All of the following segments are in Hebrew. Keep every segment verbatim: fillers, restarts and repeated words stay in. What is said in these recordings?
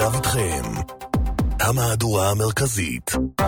ועכשיו איתכם המהדורה המרכזית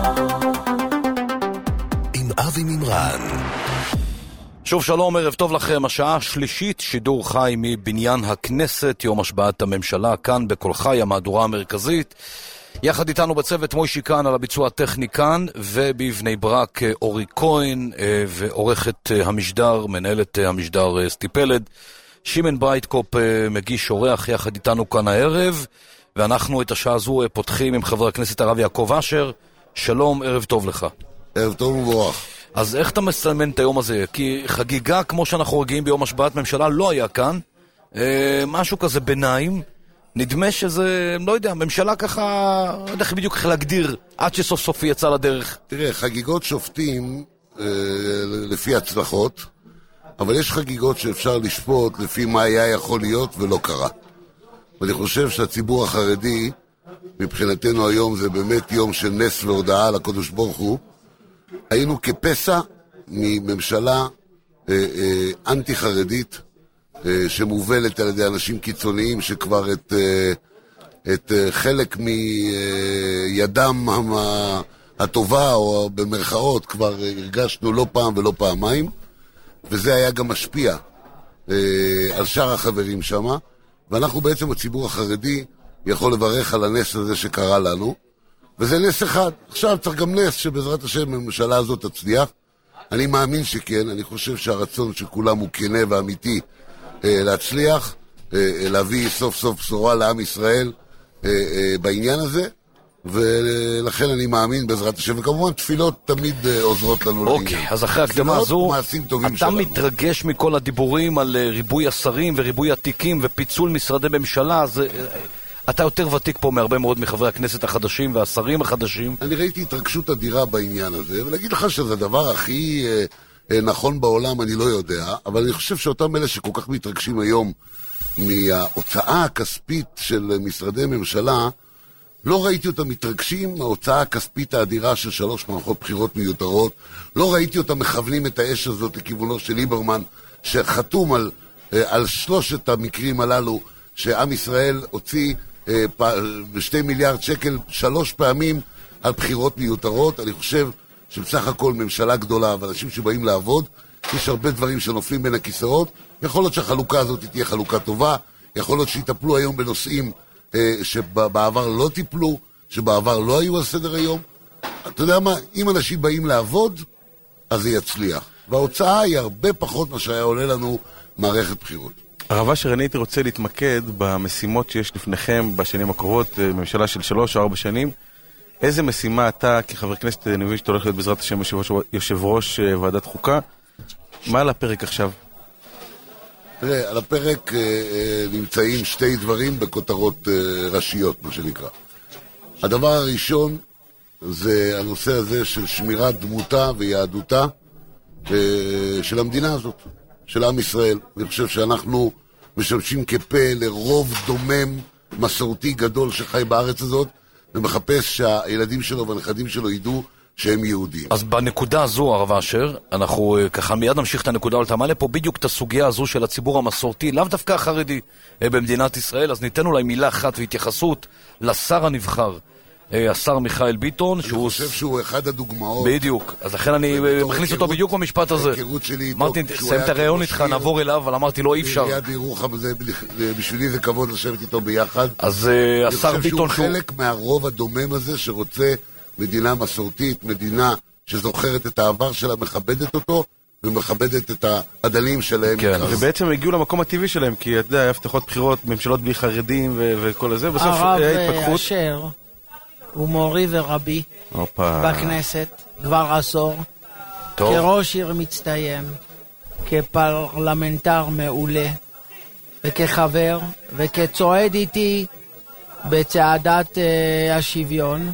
עם אבי מימרן. שוב שלום, ערב טוב לכם. השעה השלישית, שידור חי מבניין הכנסת, יום השבעת הממשלה, כאן בכל חי, המהדורה המרכזית. יחד איתנו בצוות מוישי כאן על הביצוע הטכני כאן, ובבני ברק אורי כהן, ועורכת המשדר, מנהלת המשדר סטיפלד. שימן ברייטקופ מגיש אורח יחד איתנו כאן הערב, ואנחנו את השעה הזו פותחים עם חבר הכנסת הרב יעקב אשר. שלום, ערב טוב לך. ערב טוב ומבורך. אז איך אתה מסמן את היום הזה? כי חגיגה כמו שאנחנו רגילים ביום השבעת ממשלה לא היה כאן, אה, משהו כזה ביניים, נדמה שזה, לא יודע, ממשלה ככה, לא יודע בדיוק איך להגדיר, עד שסוף סופי יצא לדרך. תראה, חגיגות שופטים אה, לפי הצלחות, אבל יש חגיגות שאפשר לשפוט לפי מה היה יכול להיות ולא קרה. ואני חושב שהציבור החרדי, מבחינתנו היום זה באמת יום של נס והודעה לקדוש ברוך הוא. היינו כפסע מממשלה אה, אה, אנטי-חרדית, אה, שמובלת על ידי אנשים קיצוניים שכבר את, אה, את אה, חלק מידם אה, הטובה או במרכאות כבר הרגשנו לא פעם ולא פעמיים, וזה היה גם משפיע אה, על שאר החברים שמה, ואנחנו בעצם הציבור החרדי יכול לברך על הנס הזה שקרה לנו, וזה נס אחד. עכשיו צריך גם נס שבעזרת השם הממשלה הזאת תצליח. אני מאמין שכן, אני חושב שהרצון של כולם הוא כנה ואמיתי אה, להצליח, אה, להביא סוף סוף בשורה לעם ישראל אה, אה, בעניין הזה, ולכן אני מאמין בעזרת השם, וכמובן תפילות תמיד אה, עוזרות לנו לעניין. אוקיי, אז אחרי הקדמה הזו, אתה שלנו. מתרגש מכל הדיבורים על ריבוי השרים וריבוי התיקים ופיצול משרדי ממשלה, זה... אתה יותר ותיק פה מהרבה מאוד מחברי הכנסת החדשים והשרים החדשים. אני ראיתי התרגשות אדירה בעניין הזה, ולהגיד לך שזה הדבר הכי אה, אה, נכון בעולם, אני לא יודע, אבל אני חושב שאותם אלה שכל כך מתרגשים היום מההוצאה הכספית של משרדי ממשלה, לא ראיתי אותם מתרגשים מההוצאה הכספית האדירה של שלוש מערכות בחירות מיותרות, לא ראיתי אותם מכוונים את האש הזאת לכיוונו של ליברמן, שחתום על, אה, על שלושת המקרים הללו, שעם ישראל הוציא בשתי מיליארד שקל שלוש פעמים על בחירות מיותרות. אני חושב שבסך הכל ממשלה גדולה ואנשים שבאים לעבוד, יש הרבה דברים שנופלים בין הכיסאות. יכול להיות שהחלוקה הזאת תהיה חלוקה טובה, יכול להיות שיטפלו היום בנושאים שבעבר לא טיפלו, שבעבר לא היו על סדר היום. אתה יודע מה, אם אנשים באים לעבוד, אז זה יצליח, וההוצאה היא הרבה פחות מה שהיה עולה לנו מערכת בחירות. הרב אשר, אני הייתי רוצה להתמקד במשימות שיש לפניכם בשנים הקרובות, ממשלה של שלוש או ארבע שנים. איזה משימה אתה כחבר כנסת, אני מבין שאתה הולך להיות בעזרת השם יושב ראש ועדת חוקה, מה על הפרק עכשיו? תראה, על הפרק נמצאים שתי דברים בכותרות ראשיות, מה שנקרא. הדבר הראשון זה הנושא הזה של שמירת דמותה ויהדותה של המדינה הזאת, של עם ישראל. אני חושב שאנחנו משמשים כפה לרוב דומם מסורתי גדול שחי בארץ הזאת, ומחפש שהילדים שלו והנכדים שלו ידעו שהם יהודים. אז בנקודה הזו, הרב אשר, אנחנו ככה מיד נמשיך את הנקודה, אבל אתה מעלה פה בדיוק את הסוגיה הזו של הציבור המסורתי, לאו דווקא החרדי במדינת ישראל. אז ניתן אולי מילה אחת והתייחסות לשר הנבחר, השר מיכאל ביטון, אני חושב שהוא אחד הדוגמאות. בדיוק, אז לכן אני מכניס אותו בדיוק במשפט הזה. אמרתי, סיים את הרעיון איתך, נעבור אליו, אבל אמרתי לו אי אפשר. בשבילי זה כבוד לשבת איתו ביחד. אז השר ביטון שהוא חלק מהרוב הדומם הזה שרוצה מדינה מסורתית, מדינה שזוכרת את העבר שלה, מכבדת אותו ומכבדת את העדלים שלהם. ובעצם הגיעו למקום הטבעי שלהם, כי אתה יודע, היה הבטחות בחירות, ממשלות בלי חרדים וכל זה, בסוף היה התפתחות. הרב אשר הוא מורי ורבי אופה. בכנסת כבר עשור, טוב. כראש עיר מצטיין, כפרלמנטר מעולה, וכחבר, וכצועד איתי בצעדת uh, השוויון,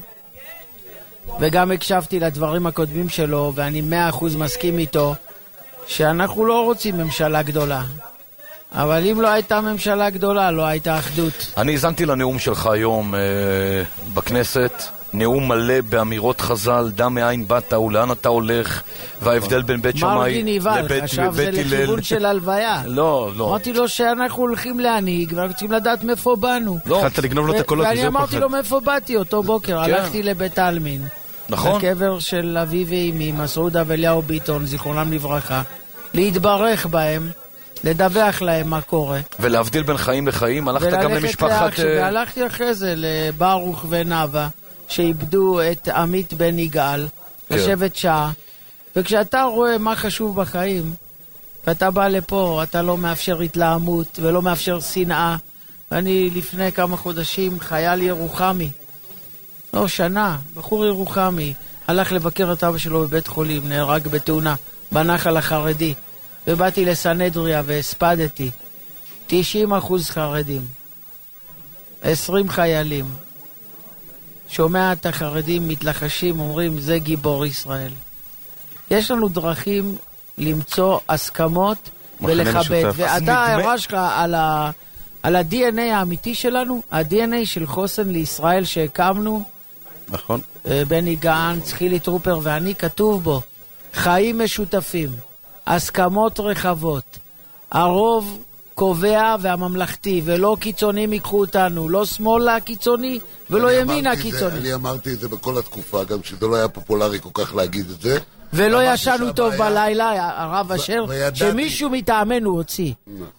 וגם הקשבתי לדברים הקודמים שלו, ואני מאה אחוז מסכים איתו, שאנחנו לא רוצים ממשלה גדולה. אבל אם לא הייתה ממשלה גדולה, לא הייתה אחדות. אני הזנתי לנאום שלך היום אה, בכנסת, נאום מלא באמירות חז"ל, דע מאין באת ולאן אתה הולך, וההבדל בין בית שמאי מרגי ניבל, לבית חשב זה הלל. לכיוון של הלוויה. לא, לא. אמרתי לו שאנחנו הולכים להנהיג, ואנחנו צריכים לדעת מאיפה באנו. לא. התחלת לגנוב לו את הקולות, ואני וזה אמרתי פחד. לו מאיפה באתי אותו בוקר, הלכתי לבית העלמין. נכון. לקבר של אבי ואמי, מסעודה ואליהו ביטון, זיכרונם לברכה, להתברך בהם, לדווח להם מה קורה. ולהבדיל בין חיים לחיים, הלכת גם למשפחת... והלכתי אחרי זה לברוך ונאווה, שאיבדו את עמית בן יגאל, לשבת שעה. וכשאתה רואה מה חשוב בחיים, ואתה בא לפה, אתה לא מאפשר התלהמות ולא מאפשר שנאה. ואני לפני כמה חודשים, חייל ירוחמי, לא, שנה, בחור ירוחמי, הלך לבקר את אבא שלו בבית חולים, נהרג בתאונה, בנחל החרדי. ובאתי לסנהדריה והספדתי. תשעים אחוז חרדים. עשרים חיילים. שומע את החרדים מתלחשים, אומרים, זה גיבור ישראל. יש לנו דרכים למצוא הסכמות ולכבד. ואתה, הערה שלך על ה... על ה-די אן איי האמיתי שלנו, ה-די אן איי של חוסן לישראל שהקמנו, נכון. בני גנץ, חילי טרופר ואני, כתוב בו, חיים משותפים, הסכמות רחבות, הרוב קובע והממלכתי, ולא קיצונים ייקחו אותנו, לא שמאל הקיצוני ולא ימין הקיצוני. אני אמרתי את זה בכל התקופה, גם שזה לא היה פופולרי כל כך להגיד את זה. ולא ישנו טוב בלילה, הרב אשר, שמישהו מטעמנו הוציא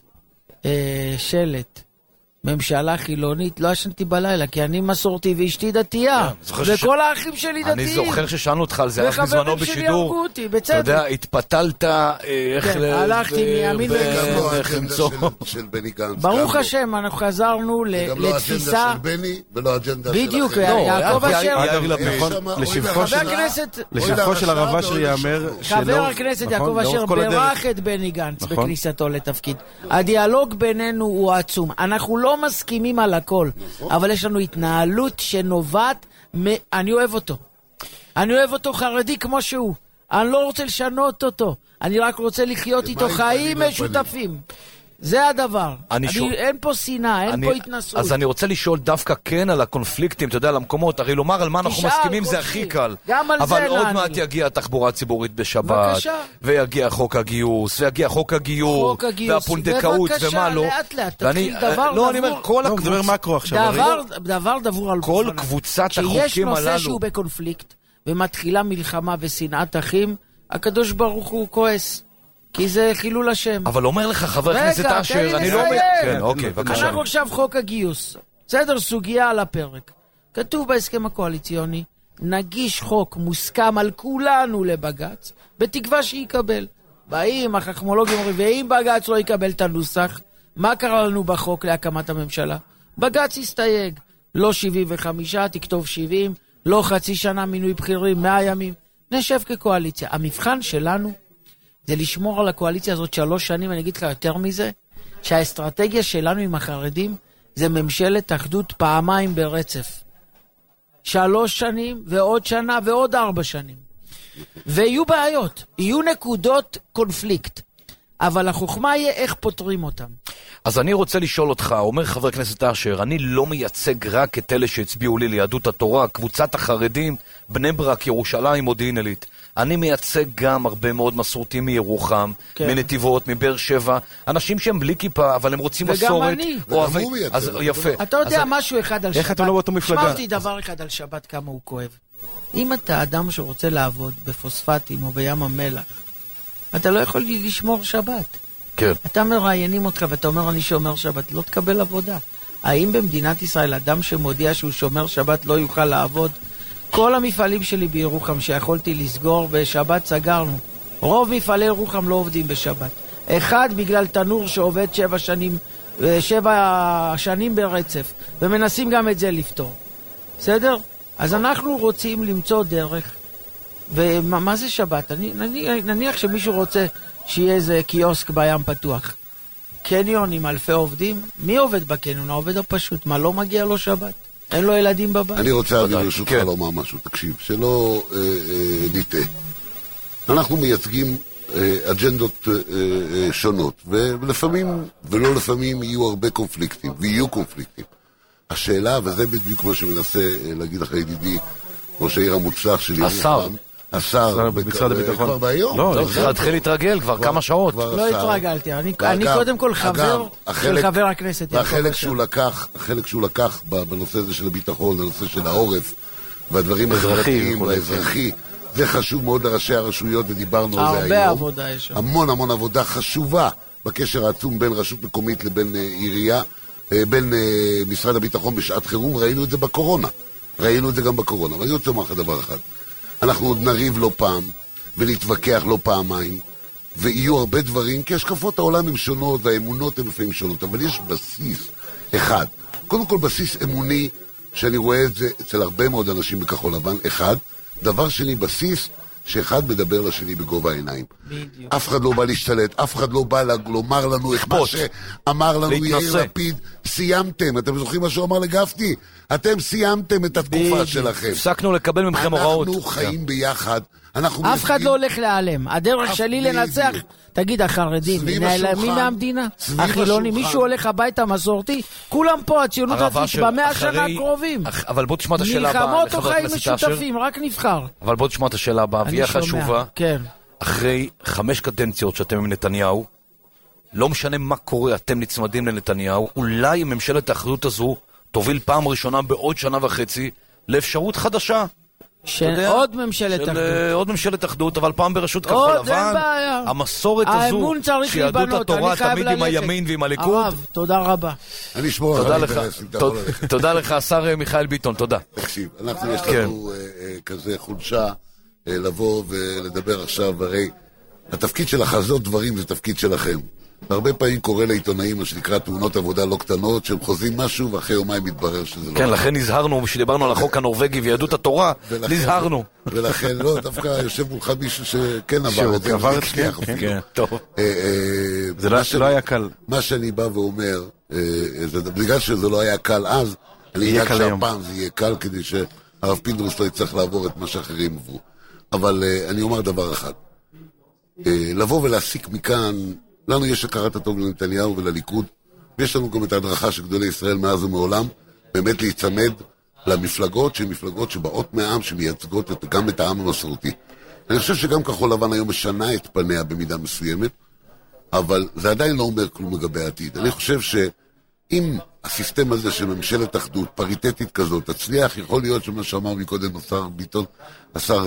שלט. ממשלה חילונית, לא ישנתי בלילה, כי אני מסורתי ואשתי דתייה, וכל האחים שלי דתיים. אני זוכר ששאלנו אותך על זה, אז בזמנו בשידור, אותי, בצדק. אתה יודע, התפתלת, איך כן, הלכתי מימין וגם לא ואיך למצוא. האג'נדה של בני גנץ. ברוך השם, אנחנו חזרנו לתפיסה. גם לא האג'נדה של בני, ולא האג'נדה של בדיוק, אחר. יעקב אשר. לשבחו של הרב אשר יאמר שלא... חבר הכנסת יעקב אשר ברך את בני גנץ בכניסתו לתפקיד. הדיאלוג בינינו הוא עצום. אנחנו לא מסכימים על הכל, אבל יש לנו התנהלות שנובעת, אני אוהב אותו. אני אוהב אותו חרדי כמו שהוא. אני לא רוצה לשנות אותו. אני רק רוצה לחיות איתו חיים משותפים. זה הדבר. אני אני, שואל... אין פה שנאה, אין אני... פה התנסות. אז אני רוצה לשאול דווקא כן על הקונפליקטים, אתה יודע, על המקומות, הרי לומר על מה אנחנו מסכימים זה הכי קל. גם על אבל זה עוד נעני. מעט יגיע התחבורה הציבורית בשבת, בבקשה. ויגיע חוק הגיוס, ויגיע חוק הגיור, חוק הגיוס. והפונדקאות, ומה לא. בבקשה, לאט לאט, ואני, תתחיל דבר לא, דבור. אני אומר, כל לא, דבר מקרו עכשיו. דבר, דבר דבור על כל קבוצת החוקים הללו. כשיש נושא שהוא בקונפליקט, ומתחילה מלחמה ושנאת אחים, הקדוש ברוך הוא כועס. כי זה חילול השם. אבל אומר לך חבר הכנסת אשר, אני לא אומר... כן, אוקיי, בבקשה. אנחנו עכשיו חוק הגיוס. בסדר, סוגיה על הפרק. כתוב בהסכם הקואליציוני, נגיש חוק מוסכם על כולנו לבגץ, בתקווה שיקבל. באים, החכמולוגים אומרים, ואם בגץ לא יקבל את הנוסח, מה קרה לנו בחוק להקמת הממשלה? בגץ הסתייג. לא שבעים וחמישה, תכתוב שבעים, לא חצי שנה מינוי בחירים, מאה ימים. נשב כקואליציה. המבחן שלנו זה לשמור על הקואליציה הזאת שלוש שנים, אני אגיד לך יותר מזה, שהאסטרטגיה שלנו עם החרדים זה ממשלת אחדות פעמיים ברצף. שלוש שנים ועוד שנה ועוד ארבע שנים. ויהיו בעיות, יהיו נקודות קונפליקט, אבל החוכמה יהיה איך פותרים אותם. אז אני רוצה לשאול אותך, אומר חבר הכנסת אשר, אני לא מייצג רק את אלה שהצביעו לי ליהדות התורה, קבוצת החרדים, בני ברק, ירושלים, מודיעין עילית. אני מייצג גם הרבה מאוד מסורתיים מירוחם, כן. מנתיבות, מבאר שבע, אנשים שהם בלי כיפה, אבל הם רוצים וגם מסורת. אני. וגם אני. אז יפה. אתה יודע אז משהו אחד על איך שבת. אתה לא באותו מפלגה? שמעתי דבר אחד על שבת כמה הוא כואב. אם אתה אדם שרוצה לעבוד בפוספטים או בים המלח, אתה לא יכול לשמור שבת. כן. אתה מראיינים אותך ואתה אומר אני שומר שבת, לא תקבל עבודה. האם במדינת ישראל אדם שמודיע שהוא שומר שבת לא יוכל לעבוד? כל המפעלים שלי בירוחם שיכולתי לסגור בשבת סגרנו. רוב מפעלי ירוחם לא עובדים בשבת. אחד בגלל תנור שעובד שבע שנים, שבע שנים ברצף, ומנסים גם את זה לפתור. בסדר? אז אנחנו רוצים למצוא דרך. ומה זה שבת? אני, נניח, נניח שמישהו רוצה שיהיה איזה קיוסק בים פתוח. קניון עם אלפי עובדים, מי עובד בקניון? העובד הפשוט. מה, לא מגיע לו שבת? אין לו ילדים בבית. אני רוצה להביא ברשותך לומר משהו, תקשיב, שלא אה, אה, נטעה. אנחנו מייצגים אה, אג'נדות אה, אה, שונות, ולפעמים, ולא לפעמים, יהיו הרבה קונפליקטים, ויהיו קונפליקטים. השאלה, וזה בדיוק מה שמנסה להגיד לך ידידי ראש העיר המוצלח של ירוחם. השר. השר, במשרד הביטחון. כבר בהיום. לא, צריך להתחיל להתרגל כבר כמה שעות. לא התרגלתי, אני קודם כל חבר של חבר הכנסת. והחלק שהוא לקח, החלק שהוא לקח בנושא הזה של הביטחון, בנושא של העורף, והדברים האזרחיים והאזרחי, זה חשוב מאוד לראשי הרשויות, ודיברנו על זה היום. הרבה עבודה יש. המון המון עבודה חשובה בקשר העצום בין רשות מקומית לבין עירייה, בין משרד הביטחון בשעת חירום. ראינו את זה בקורונה. ראינו את זה גם בקורונה. אבל אני רוצה לומר לך דבר אחד. אנחנו עוד נריב לא פעם, ונתווכח לא פעמיים, ויהיו הרבה דברים, כי השקפות העולם הן שונות, והאמונות הן לפעמים שונות, אבל יש בסיס אחד. קודם כל בסיס אמוני, שאני רואה את זה אצל הרבה מאוד אנשים בכחול לבן, אחד. דבר שני, בסיס שאחד מדבר לשני בגובה העיניים. בדיוק. אף אחד לא בא להשתלט, אף אחד לא בא לומר לנו את מה שאמר לנו יאיר לפיד. סיימתם, אתם זוכרים מה שהוא אמר לגפני? אתם סיימתם את התקופה שלכם. הפסקנו לקבל ממכם הוראות. אנחנו חיים ביחד. אף אחד לא הולך להיעלם. הדרך שלי לנצח, תגיד, החרדים נעלמים מהמדינה, החילונים, מישהו הולך הביתה מסורתי, כולם פה, הציונות הדתית במאה השנה הקרובים. אבל בוא תשמע את השאלה הבאה. מלחמות או חיים משותפים, רק נבחר. אבל בוא תשמע את השאלה הבאה, והיא החשובה. אחרי חמש קדנציות שאתם עם נתניהו, לא משנה מה קורה, אתם נצמדים לנתניהו, אולי ממשלת האחדות הזו תוביל פעם ראשונה בעוד שנה וחצי לאפשרות חדשה. של עוד ממשלת אחדות. עוד ממשלת אחדות, אבל פעם בראשות כחול לבן. המסורת הזו, שיהדות התורה תמיד עם הימין ועם הליכוד. הרב, תודה רבה. אני אשמור על האינטרסים. תודה לך, השר מיכאל ביטון, תודה. תקשיב, אנחנו יש לנו כזה חולשה לבוא ולדבר עכשיו, הרי התפקיד של לחזות דברים זה תפקיד שלכם. הרבה פעמים קורא לעיתונאים מה שנקרא תאונות עבודה לא קטנות, שהם חוזים משהו ואחרי יומיים מתברר שזה לא. כן, לכן נזהרנו, כשדיברנו על החוק הנורווגי ויהדות התורה, נזהרנו. ולכן, לא, דווקא יושב מולך מישהו שכן עבר את זה. עבר את זה, כן, טוב. זה לא היה קל. מה שאני בא ואומר, בגלל שזה לא היה קל אז, אני אדאג שהפעם זה יהיה קל, כדי שהרב פינדרוס לא יצטרך לעבור את מה שאחרים עברו. אבל אני אומר דבר אחד. לבוא ולהסיק מכאן, לנו יש הכרת הטוב לנתניהו ולליכוד, ויש לנו גם את ההדרכה של גדולי ישראל מאז ומעולם, באמת להיצמד למפלגות, שהן מפלגות שבאות מהעם, שמייצגות את, גם את העם המסורתי. אני חושב שגם כחול לבן היום משנה את פניה במידה מסוימת, אבל זה עדיין לא אומר כלום לגבי העתיד. אני חושב שאם הסיסטם הזה של ממשלת אחדות, פריטטית כזאת, תצליח, יכול להיות שמה שאמר מקודם השר ביטון, השר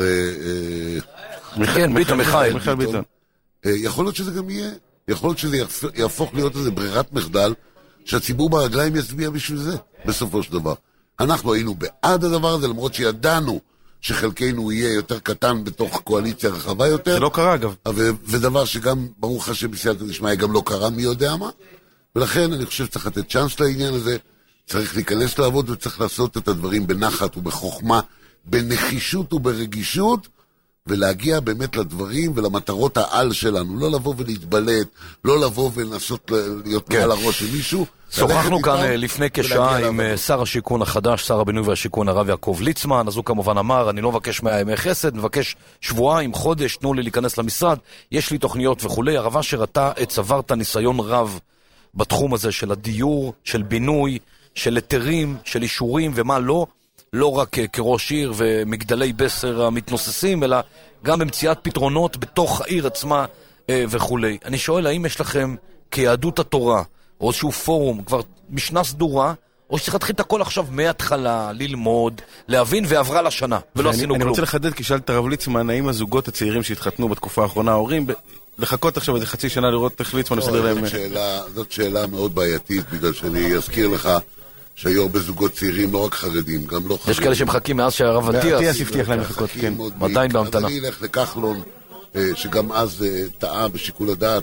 ביטון, מיכאל ביטון, יכול להיות שזה גם יהיה. יכול להיות שזה יהפוך להיות איזה ברירת מחדל, שהציבור ברגליים יצביע בשביל זה, בסופו של דבר. אנחנו היינו בעד הדבר הזה, למרות שידענו שחלקנו יהיה יותר קטן בתוך קואליציה רחבה יותר. זה לא קרה אגב. ודבר שגם, ברוך השם, בסייעתא דשמיא, גם לא קרה מי יודע מה. ולכן אני חושב שצריך לתת צ'אנס לעניין הזה, צריך להיכנס לעבוד וצריך לעשות את הדברים בנחת ובחוכמה, בנחישות וברגישות, ולהגיע באמת לדברים ולמטרות העל שלנו, לא לבוא ולהתבלט, לא לבוא ולנסות להיות מעל הראש של מישהו. שוחחנו כאן לפני כשעה עם שר השיכון החדש, שר הבינוי והשיכון הרב יעקב ליצמן, אז הוא כמובן אמר, אני לא מבקש מאה ימי חסד, מבקש שבועיים, חודש, תנו לי להיכנס למשרד, יש לי תוכניות וכולי. הרב אשר, אתה צברת ניסיון רב בתחום הזה של הדיור, של בינוי, של היתרים, של אישורים ומה לא, לא רק כראש עיר ומגדלי בסר המתנוססים, אלא גם במציאת פתרונות בתוך העיר עצמה וכו'. אני שואל, האם יש לכם כיהדות התורה, או איזשהו פורום, כבר משנה סדורה, או שצריך להתחיל את הכל עכשיו מההתחלה, ללמוד, להבין, ועברה לשנה, ולא עשינו כלום. אני רוצה לחדד, כי שאלת הרב ליצמן, האם הזוגות הצעירים שהתחתנו בתקופה האחרונה, ההורים, לחכות עכשיו איזה חצי שנה לראות איך ליצמן יסדר להם... זאת שאלה מאוד בעייתית, בגלל שאני אזכיר לך שהיו הרבה זוגות צעירים, לא רק חרדים, גם לא חרדים. יש כאלה שמחכים מאז שהרב אטיאס. אטיאס הבטיח להם לחכות, כן. עדיין בהמתנה. אני אלך לכחלון, שגם אז טעה בשיקול הדעת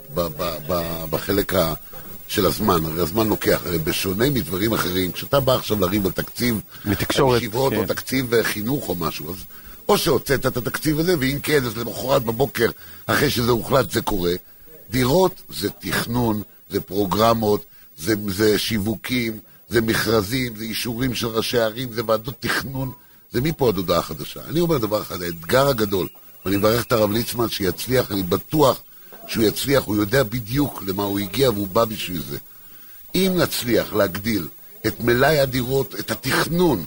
בחלק של הזמן. הרי הזמן לוקח, הרי בשונה מדברים אחרים, כשאתה בא עכשיו להרים בתקציב, הישיבות או תקציב חינוך או משהו, אז או שהוצאת את התקציב הזה, ואם כן, אז למחרת בבוקר, אחרי שזה הוחלט, זה קורה. דירות זה תכנון, זה פרוגרמות, זה שיווקים, זה מכרזים, זה אישורים של ראשי ערים, זה ועדות תכנון, זה מפה עד הודעה חדשה. אני אומר דבר אחד, האתגר הגדול, ואני מברך את הרב ליצמן שיצליח, אני בטוח שהוא יצליח, הוא יודע בדיוק למה הוא הגיע והוא בא בשביל זה. אם נצליח להגדיל את מלאי הדירות, את התכנון,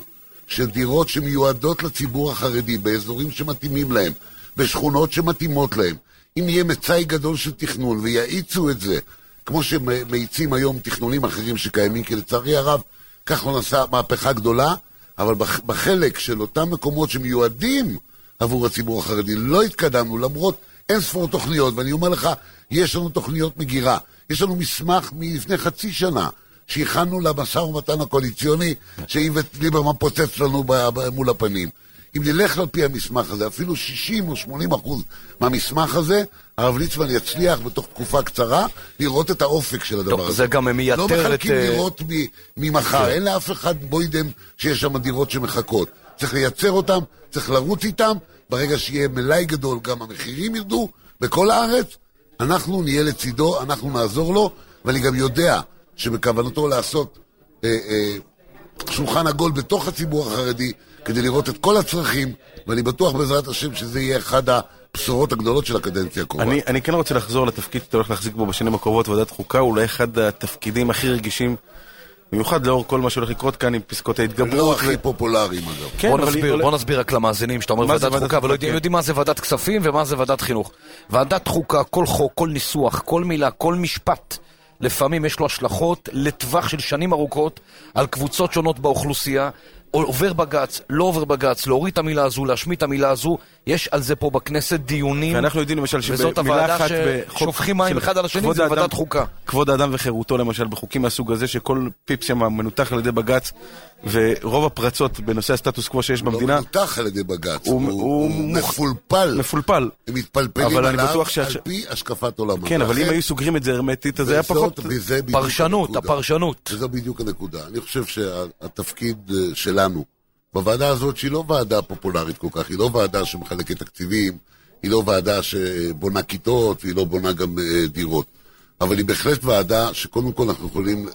של דירות שמיועדות לציבור החרדי, באזורים שמתאימים להם, בשכונות שמתאימות להם, אם יהיה מצאי גדול של תכנון ויעיצו את זה, כמו שמאיצים היום תכנונים אחרים שקיימים, כי לצערי הרב, כך לא נעשה מהפכה גדולה, אבל בחלק של אותם מקומות שמיועדים עבור הציבור החרדי, לא התקדמנו, למרות אין ספור תוכניות, ואני אומר לך, יש לנו תוכניות מגירה, יש לנו מסמך מלפני חצי שנה, שהכנו למשא ומתן הקואליציוני, שאיווט ליברמן פוצץ לנו מול הפנים. אם נלך על פי המסמך הזה, אפילו שישים או שמונים אחוז מהמסמך הזה, הרב ליצמן יצליח בתוך תקופה קצרה לראות את האופק של הדבר הזה. זה גם מייתר את... לא מחלקים דירות ממחר, אין לאף אחד בוידם שיש שם דירות שמחכות. צריך לייצר אותם, צריך לרוץ איתם, ברגע שיהיה מלאי גדול, גם המחירים ירדו בכל הארץ, אנחנו נהיה לצידו, אנחנו נעזור לו, ואני גם יודע שבכוונתו לעשות אה, אה, שולחן עגול בתוך הציבור החרדי, כדי לראות את כל הצרכים, ואני בטוח בעזרת השם שזה יהיה אחד הבשורות הגדולות של הקדנציה הקרובה. אני, אני כן רוצה לחזור לתפקיד שאתה הולך להחזיק בו בשנים הקרובות, ועדת חוקה, אולי אחד התפקידים הכי רגישים, במיוחד לאור כל מה שהולך לקרות כאן עם פסקות ההתגברות. לא הכי פופולריים אגב. כן, בוא, נסביר, אבל... בוא נסביר רק למאזינים, שאתה אומר ועדת חוקה, אבל יודעים, יודעים מה זה ועדת כספים ומה זה ועדת חינוך. ועדת חוקה, כל חוק, כל ניסוח, כל מילה, כל משפט, לפעמים יש לו השלכות לטווח של שנים ארוכות על קבוצות שונות באוכלוסייה, עובר בגץ, לא עובר בגץ, להוריד את המילה הזו, להשמיט את המילה הזו, יש על זה פה בכנסת דיונים, ואנחנו יודעים למשל וזאת הוועדה ששופכים מים אחד על השני, זה ועדת חוקה. כבוד האדם וחירותו למשל, בחוקים מהסוג הזה, שכל פיפס שם מנותח על ידי בגץ, ורוב הפרצות בנושא הסטטוס קוו שיש במדינה... לא מנותח על ידי בגץ, הוא, הוא, הוא, הוא מפולפל. מפולפל. הם מתפלפלים עליו על פי השקפת עולמם. כן, אבל אם היו סוגרים את זה הרמטית, אז זה היה פחות... פרשנות, הפרשנות. וזו בדיוק הנקודה. אני חושב שהתפקיד שלנו, בוועדה הזאת, שהיא לא ועדה פופולרית כל כך, היא לא ועדה שמחלקת תקציבים, היא לא ועדה שבונה כיתות, והיא לא בונה גם דירות. אבל היא בהחלט ועדה שקודם כל אנחנו יכולים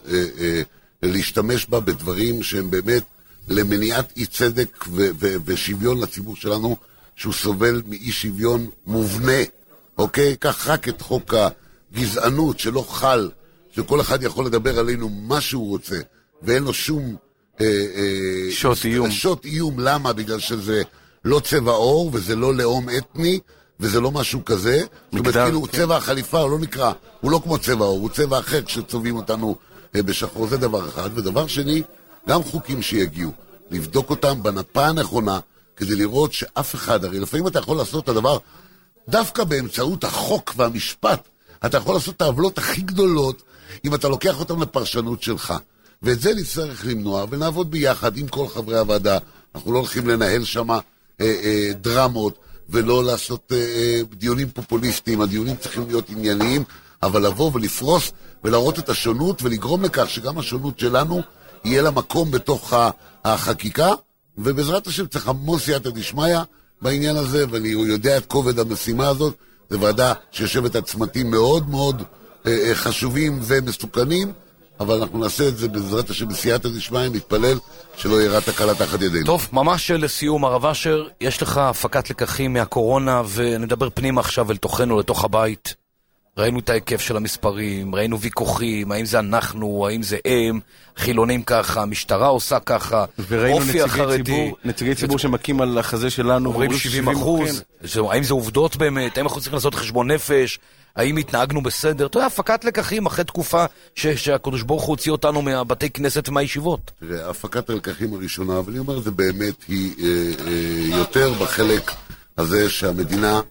להשתמש בה בדברים שהם באמת למניעת אי צדק ו- ו- ושוויון לציבור שלנו, שהוא סובל מאי שוויון מובנה, אוקיי? כך רק את חוק הגזענות שלא חל, שכל אחד יכול לדבר עלינו מה שהוא רוצה, ואין לו שום אה, אה, שוט איום. שוט איום, למה? בגלל שזה לא צבע עור, וזה לא לאום אתני, וזה לא משהו כזה. זאת אומרת, כאילו, כן. צבע החליפה הוא לא נקרא, הוא לא כמו צבע עור, הוא צבע אחר כשצובעים אותנו אה, בשחור, זה דבר אחד. ודבר שני, גם חוקים שיגיעו, לבדוק אותם בנפה הנכונה, כדי לראות שאף אחד, הרי לפעמים אתה יכול לעשות את הדבר, דווקא באמצעות החוק והמשפט, אתה יכול לעשות את העוולות הכי גדולות, אם אתה לוקח אותם לפרשנות שלך. ואת זה נצטרך למנוע, ונעבוד ביחד עם כל חברי הוועדה. אנחנו לא הולכים לנהל שם אה, אה, דרמות, ולא לעשות אה, אה, דיונים פופוליסטיים. הדיונים צריכים להיות ענייניים, אבל לבוא ולפרוס, ולהראות את השונות, ולגרום לכך שגם השונות שלנו, יהיה לה מקום בתוך החקיקה, ובעזרת השם צריך המון סייעתא דשמיא בעניין הזה, ואני יודע את כובד המשימה הזאת. זו ועדה שיושבת על צמתים מאוד מאוד אה, חשובים ומסוכנים, אבל אנחנו נעשה את זה בעזרת השם בסייעתא דשמיא, נתפלל שלא יראה תקלה תחת ידינו. טוב, ממש לסיום, הרב אשר, יש לך הפקת לקחים מהקורונה, ונדבר פנימה עכשיו אל תוכנו, לתוך הבית. ראינו את ההיקף של המספרים, ראינו ויכוחים, האם זה אנחנו, האם זה הם, חילונים ככה, המשטרה עושה ככה, אופי החרדי. ציבור, נציגי ציבור שמקים על החזה שלנו, אומרים שבעים אחוז, האם זה עובדות באמת, האם אנחנו צריכים לעשות חשבון נפש, האם התנהגנו בסדר, אתה יודע, הפקת לקחים אחרי תקופה שהקדוש ברוך הוא הוציא אותנו מהבתי כנסת ומהישיבות. תראה, הפקת הלקחים הראשונה, אבל אני אומר את זה באמת, היא אה, אה, יותר בחלק הזה שהמדינה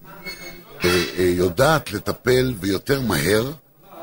יודעת לטפל ויותר מהר.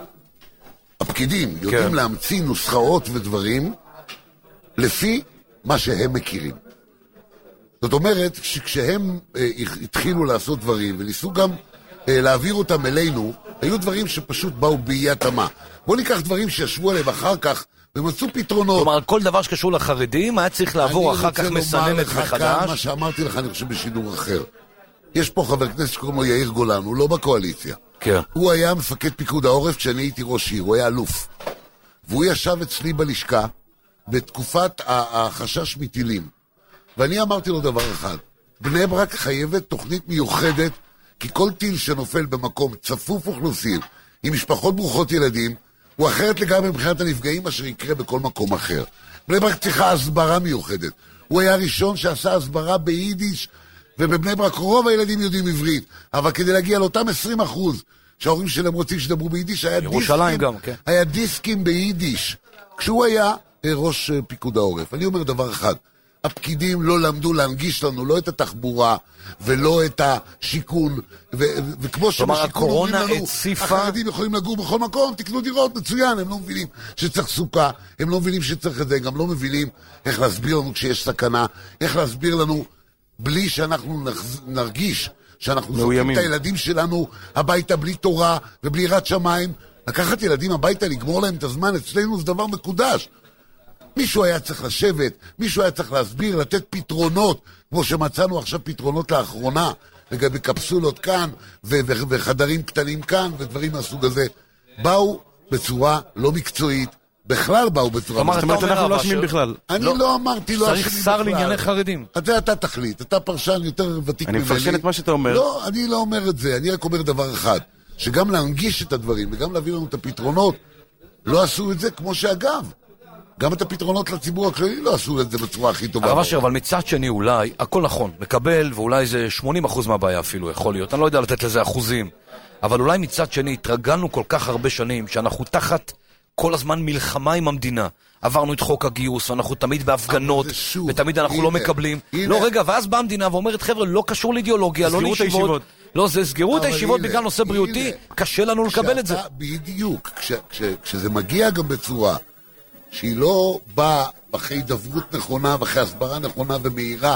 הפקידים יודעים כן. להמציא נוסחאות ודברים לפי מה שהם מכירים. זאת אומרת שכשהם אה, התחילו לעשות דברים וניסו גם אה, להעביר אותם אלינו, היו דברים שפשוט באו באי התאמה. בואו ניקח דברים שישבו עליהם אחר כך ומצאו פתרונות. כלומר, כל דבר שקשור לחרדים היה צריך לעבור אחר כך מסננת מחדש. מה שאמרתי לך, אני חושב בשידור אחר. יש פה חבר כנסת שקוראים לו יאיר גולן, הוא לא בקואליציה. כן. הוא היה מפקד פיקוד העורף כשאני הייתי ראש עיר, הוא היה אלוף. והוא ישב אצלי בלשכה בתקופת החשש מטילים. ואני אמרתי לו דבר אחד, בני ברק חייבת תוכנית מיוחדת, כי כל טיל שנופל במקום צפוף אוכלוסין, עם משפחות ברוכות ילדים, הוא אחרת לגמרי מבחינת הנפגעים אשר יקרה בכל מקום אחר. בני ברק צריכה הסברה מיוחדת. הוא היה הראשון שעשה הסברה ביידיש, ובבני ברק רוב הילדים יודעים עברית, אבל כדי להגיע לאותם עשרים אחוז שההורים שלהם רוצים שדברו ביידיש, היה דיסקים, גם, כן. היה דיסקים ביידיש, כשהוא היה ראש פיקוד העורף. אני אומר דבר אחד, הפקידים לא למדו להנגיש לנו לא את התחבורה ולא את השיקון, ו- וכמו שבשיקון אומרים לנו, הציפה... החרדים יכולים לגור בכל מקום, תקנו דירות, מצוין, הם לא מבינים שצריך סוכה, הם לא מבינים שצריך את זה, גם לא מבינים איך להסביר לנו כשיש סכנה, איך להסביר לנו בלי שאנחנו נרגיש שאנחנו זורקים את הילדים שלנו הביתה בלי תורה ובלי יראת שמיים. לקחת ילדים הביתה, לגמור להם את הזמן, אצלנו זה דבר מקודש. מישהו היה צריך לשבת, מישהו היה צריך להסביר, לתת פתרונות, כמו שמצאנו עכשיו פתרונות לאחרונה, לגבי קפסולות כאן, ו- ו- וחדרים קטנים כאן, ודברים מהסוג הזה. באו בצורה לא מקצועית, בכלל באו בצורה... זאת אומרת, אנחנו לא אשמים בכלל. אני לא אמרתי לא אשמים בכלל. צריך שר לענייני חרדים. אתה, אתה תחליט, אתה פרשן יותר ותיק ממני. אני מפרשן את מה שאתה אומר. לא, אני לא אומר את זה, אני רק אומר דבר אחד, שגם להנגיש את הדברים, וגם להביא לנו את הפתרונות, לא עשו את זה כמו שאגב. גם את הפתרונות לציבור הכללי לא עשו את זה בצורה הכי טובה. הרב אשר, אבל מצד שני אולי, הכל נכון, מקבל, ואולי זה שמונים אחוז מהבעיה אפילו, יכול להיות, אני לא יודע לתת לזה אחוזים, אבל אולי מצד שני התרגלנו כל כך הרבה שנים, שאנחנו תחת כל הזמן מלחמה עם המדינה, עברנו את חוק הגיוס, ואנחנו תמיד בהפגנות, ותמיד אנחנו לא מקבלים. לא, רגע, ואז באה המדינה ואומרת, חבר'ה, לא קשור לאידיאולוגיה, לא לישיבות. לא, זה סגרו את הישיבות בגלל נושא בריאותי, קשה לנו לקבל את זה. בדיוק, כשזה מגיע גם בצורה שהיא לא באה אחרי דברות נכונה ואחרי הסברה נכונה ומהירה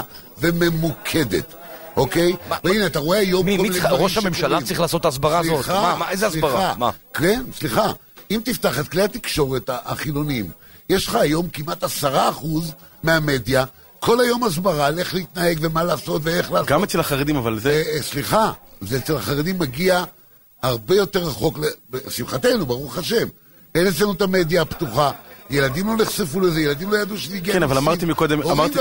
וממוקדת, אוקיי? והנה, אתה רואה היום... ראש הממשלה צריך לעשות הסברה הזאת. מה, איזה הסברה? כן, סליחה. אם תפתח את כלי התקשורת החילונים, יש לך היום כמעט עשרה אחוז מהמדיה, כל היום הסברה על איך להתנהג ומה לעשות ואיך לעשות. גם אצל החרדים, אבל זה... סליחה, זה אצל החרדים מגיע הרבה יותר רחוק, שמחתנו, ברוך השם. אין אצלנו את המדיה הפתוחה. ילדים לא נחשפו לזה, ילדים לא ידעו שזה הגיע. כן, אבל אמרתי מקודם, אמרתי,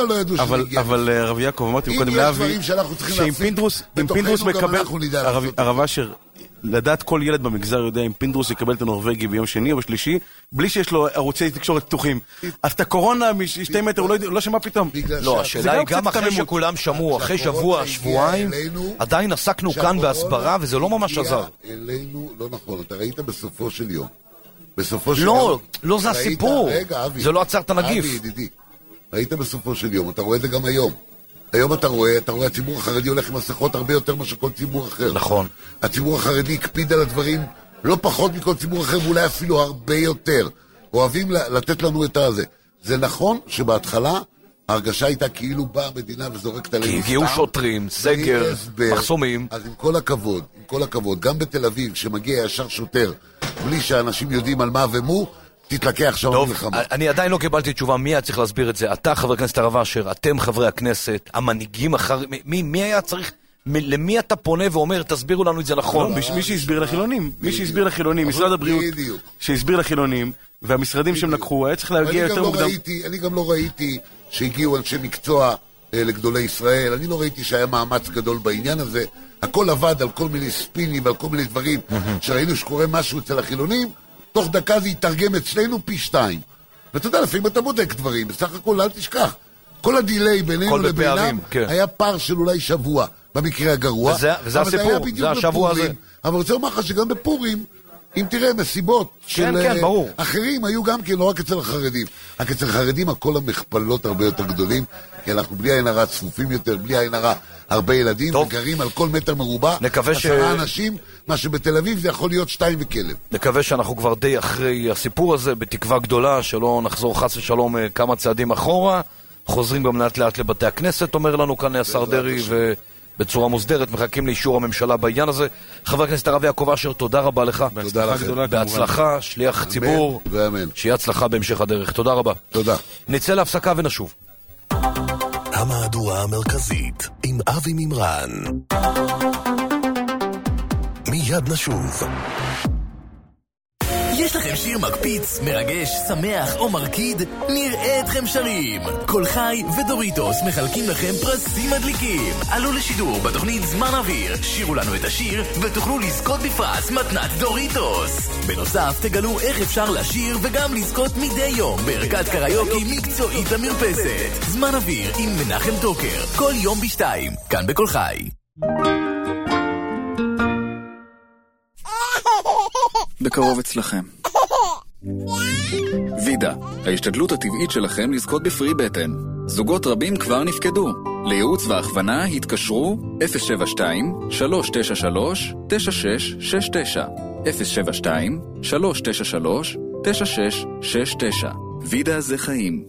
אבל רב יעקב, אמרתי מקודם לאבי, שאם פינדרוס מקבל, הרב אשר, לדעת כל ילד במגזר יודע אם פינדרוס יקבל את הנורווגי ביום שני או בשלישי, בלי שיש לו ערוצי תקשורת פתוחים. אז את הקורונה משתי מטר, הוא לא שמע פתאום. לא, השאלה היא גם אחרי שכולם שמעו, אחרי שבוע, שבועיים, עדיין עסקנו כאן בהסברה, וזה לא ממש עזר. אלינו, לא נכון, אתה ראית בסופו של יום. בסופו של לא, יום... לא זה הסיפור. רגע, אבי. זה לא עצר את הנגיף. אבי, ידידי. ראית בסופו של יום, אתה רואה את זה גם היום. היום אתה רואה, אתה רואה, הציבור החרדי הולך עם מסכות הרבה יותר מאשר כל ציבור אחר. נכון. הציבור החרדי הקפיד על הדברים לא פחות מכל ציבור אחר, ואולי אפילו הרבה יותר. אוהבים לתת לנו את הזה. זה נכון שבהתחלה ההרגשה הייתה כאילו באה המדינה וזורקת עלינו סתם. כי הגיעו שוטרים, סגר, מחסומים. אז עם כל הכבוד, עם כל הכבוד, גם בתל אביב, כשמגיע ישר שוטר, בלי שאנשים יודעים על מה ומו, תתלקח שם במלחמה. אני עדיין לא קיבלתי תשובה, מי היה צריך להסביר את זה? אתה, חבר הכנסת הרב אשר, אתם חברי הכנסת, המנהיגים אחרי... מי, מי היה צריך... למי אתה פונה ואומר, תסבירו לנו את זה נכון? מי שהסביר לחילונים, מי שהסביר לחילונים, משרד הבריאות, שהסביר לחילונים, והמשרדים שהם לקחו, היה צריך להגיע יותר מוקדם. אני גם לא ראיתי שהגיעו אנשי מקצוע לגדולי ישראל, אני לא ראיתי שהיה מאמץ גדול בעניין הזה, הכל עבד על כל מיני ספינים ועל כל מיני דברים, שראינו שקורה משהו אצל החילונים, תוך דקה זה יתרגם אצלנו פי שתיים. ואתה יודע, לפעמים אתה בודק דברים, בסך הכל אל תשכח, כל הדילי בינינו לבינם היה פער של אולי שבוע, במקרה הגרוע. וזה הסיפור, זה השבוע הזה. אבל רוצה לומר לך שגם בפורים, אם תראה מסיבות של אחרים, היו גם כן, לא רק אצל החרדים. רק אצל החרדים הכל המכפלות הרבה יותר גדולים, כי אנחנו בלי עין הרע צפופים יותר, בלי עין הרע הרבה ילדים, וגרים על כל מטר מרובע, עשרה אנשים, מה שבתל אביב זה יכול להיות שתיים וכלב. נקווה שאנחנו כבר די אחרי הסיפור הזה, בתקווה גדולה, שלא נחזור חס ושלום כמה צעדים אחורה, חוזרים גם לאט לאט לבתי הכנסת, אומר לנו כאן השר דרעי, ובצורה מוסדרת מחכים לאישור הממשלה בעניין הזה. חבר הכנסת הרב יעקב אשר, תודה רבה לך. תודה לכם. בהצלחה, שליח ציבור. ואמן. שיהיה הצלחה בהמשך הדרך. תודה רבה. תודה. נצא להפסקה ונשוב. המהדורה המרכזית עם אבי מימרן. מיד נשוב. יש לכם שיר מקפיץ, מרגש, שמח או מרקיד? נראה אתכם שרים. כל חי ודוריטוס מחלקים לכם פרסים מדליקים. עלו לשידור בתוכנית זמן אוויר, שירו לנו את השיר ותוכלו לזכות בפרס מתנת דוריטוס. בנוסף תגלו איך אפשר לשיר וגם לזכות מדי יום בערכת קריוקי מקצועית למרפסת. זמן אוויר עם מנחם טוקר, כל יום בשתיים, כאן בכל חי. בקרוב אצלכם. וידה, ההשתדלות הטבעית שלכם לזכות בפרי בטן. זוגות רבים כבר נפקדו. לייעוץ והכוונה התקשרו אפס שבע שתיים שלוש תשע שלוש תשע שש שש תשע אפס שבע שתיים שלוש תשע שלוש תשע שש שש תשע. וידה זה חיים.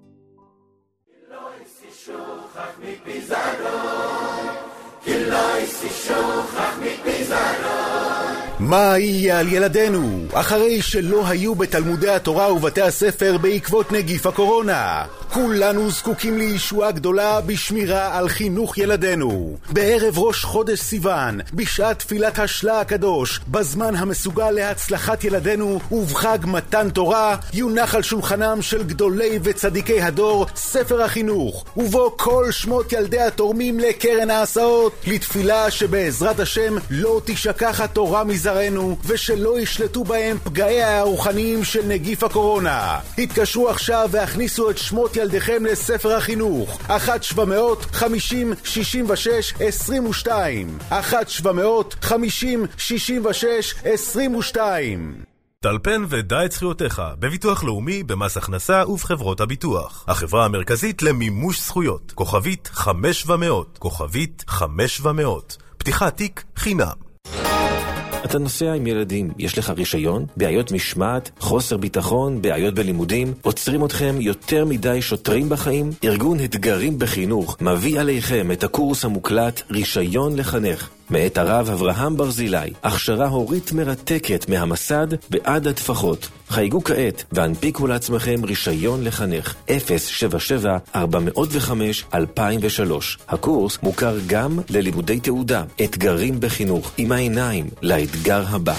מה יהיה על ילדינו אחרי שלא היו בתלמודי התורה ובתי הספר בעקבות נגיף הקורונה? כולנו זקוקים לישועה גדולה בשמירה על חינוך ילדינו. בערב ראש חודש סיוון, בשעת תפילת השלה הקדוש, בזמן המסוגל להצלחת ילדינו ובחג מתן תורה, יונח על שולחנם של גדולי וצדיקי הדור ספר החינוך, ובו כל שמות ילדי התורמים לקרן ההסעות, לתפילה שבעזרת השם לא תשכח התורה מזרענו ושלא ישלטו בהם פגעי הרוחניים של נגיף הקורונה. התקשרו עכשיו והכניסו את שמות ילדיכם לספר החינוך. אחת שבע מאות חמישים שישים ושש עשרים ושתיים אחת שבע מאות חמישים שישים ושש עשרים ושתיים. טלפן ודע את זכויותיך בביטוח לאומי, במס הכנסה ובחברות הביטוח. החברה המרכזית למימוש זכויות. כוכבית חמש ומאות. כוכבית חמש ומאות. פתיחת תיק חינם. אתה נוסע עם ילדים, יש לך רישיון? בעיות משמעת, חוסר ביטחון, בעיות בלימודים, עוצרים אתכם יותר מדי שוטרים בחיים? ארגון אתגרים בחינוך מביא עליכם את הקורס המוקלט רישיון לחנך. מאת הרב אברהם ברזילי, הכשרה הורית מרתקת מהמסד בעד התפחות. חייגו כעת והנפיקו לעצמכם רישיון לחנך. אפס שבע שבע ארבע מאות וחמש אלפיים ושלוש. הקורס מוכר גם ללימודי תעודה. אתגרים בחינוך, עם העיניים לאתגר הבא.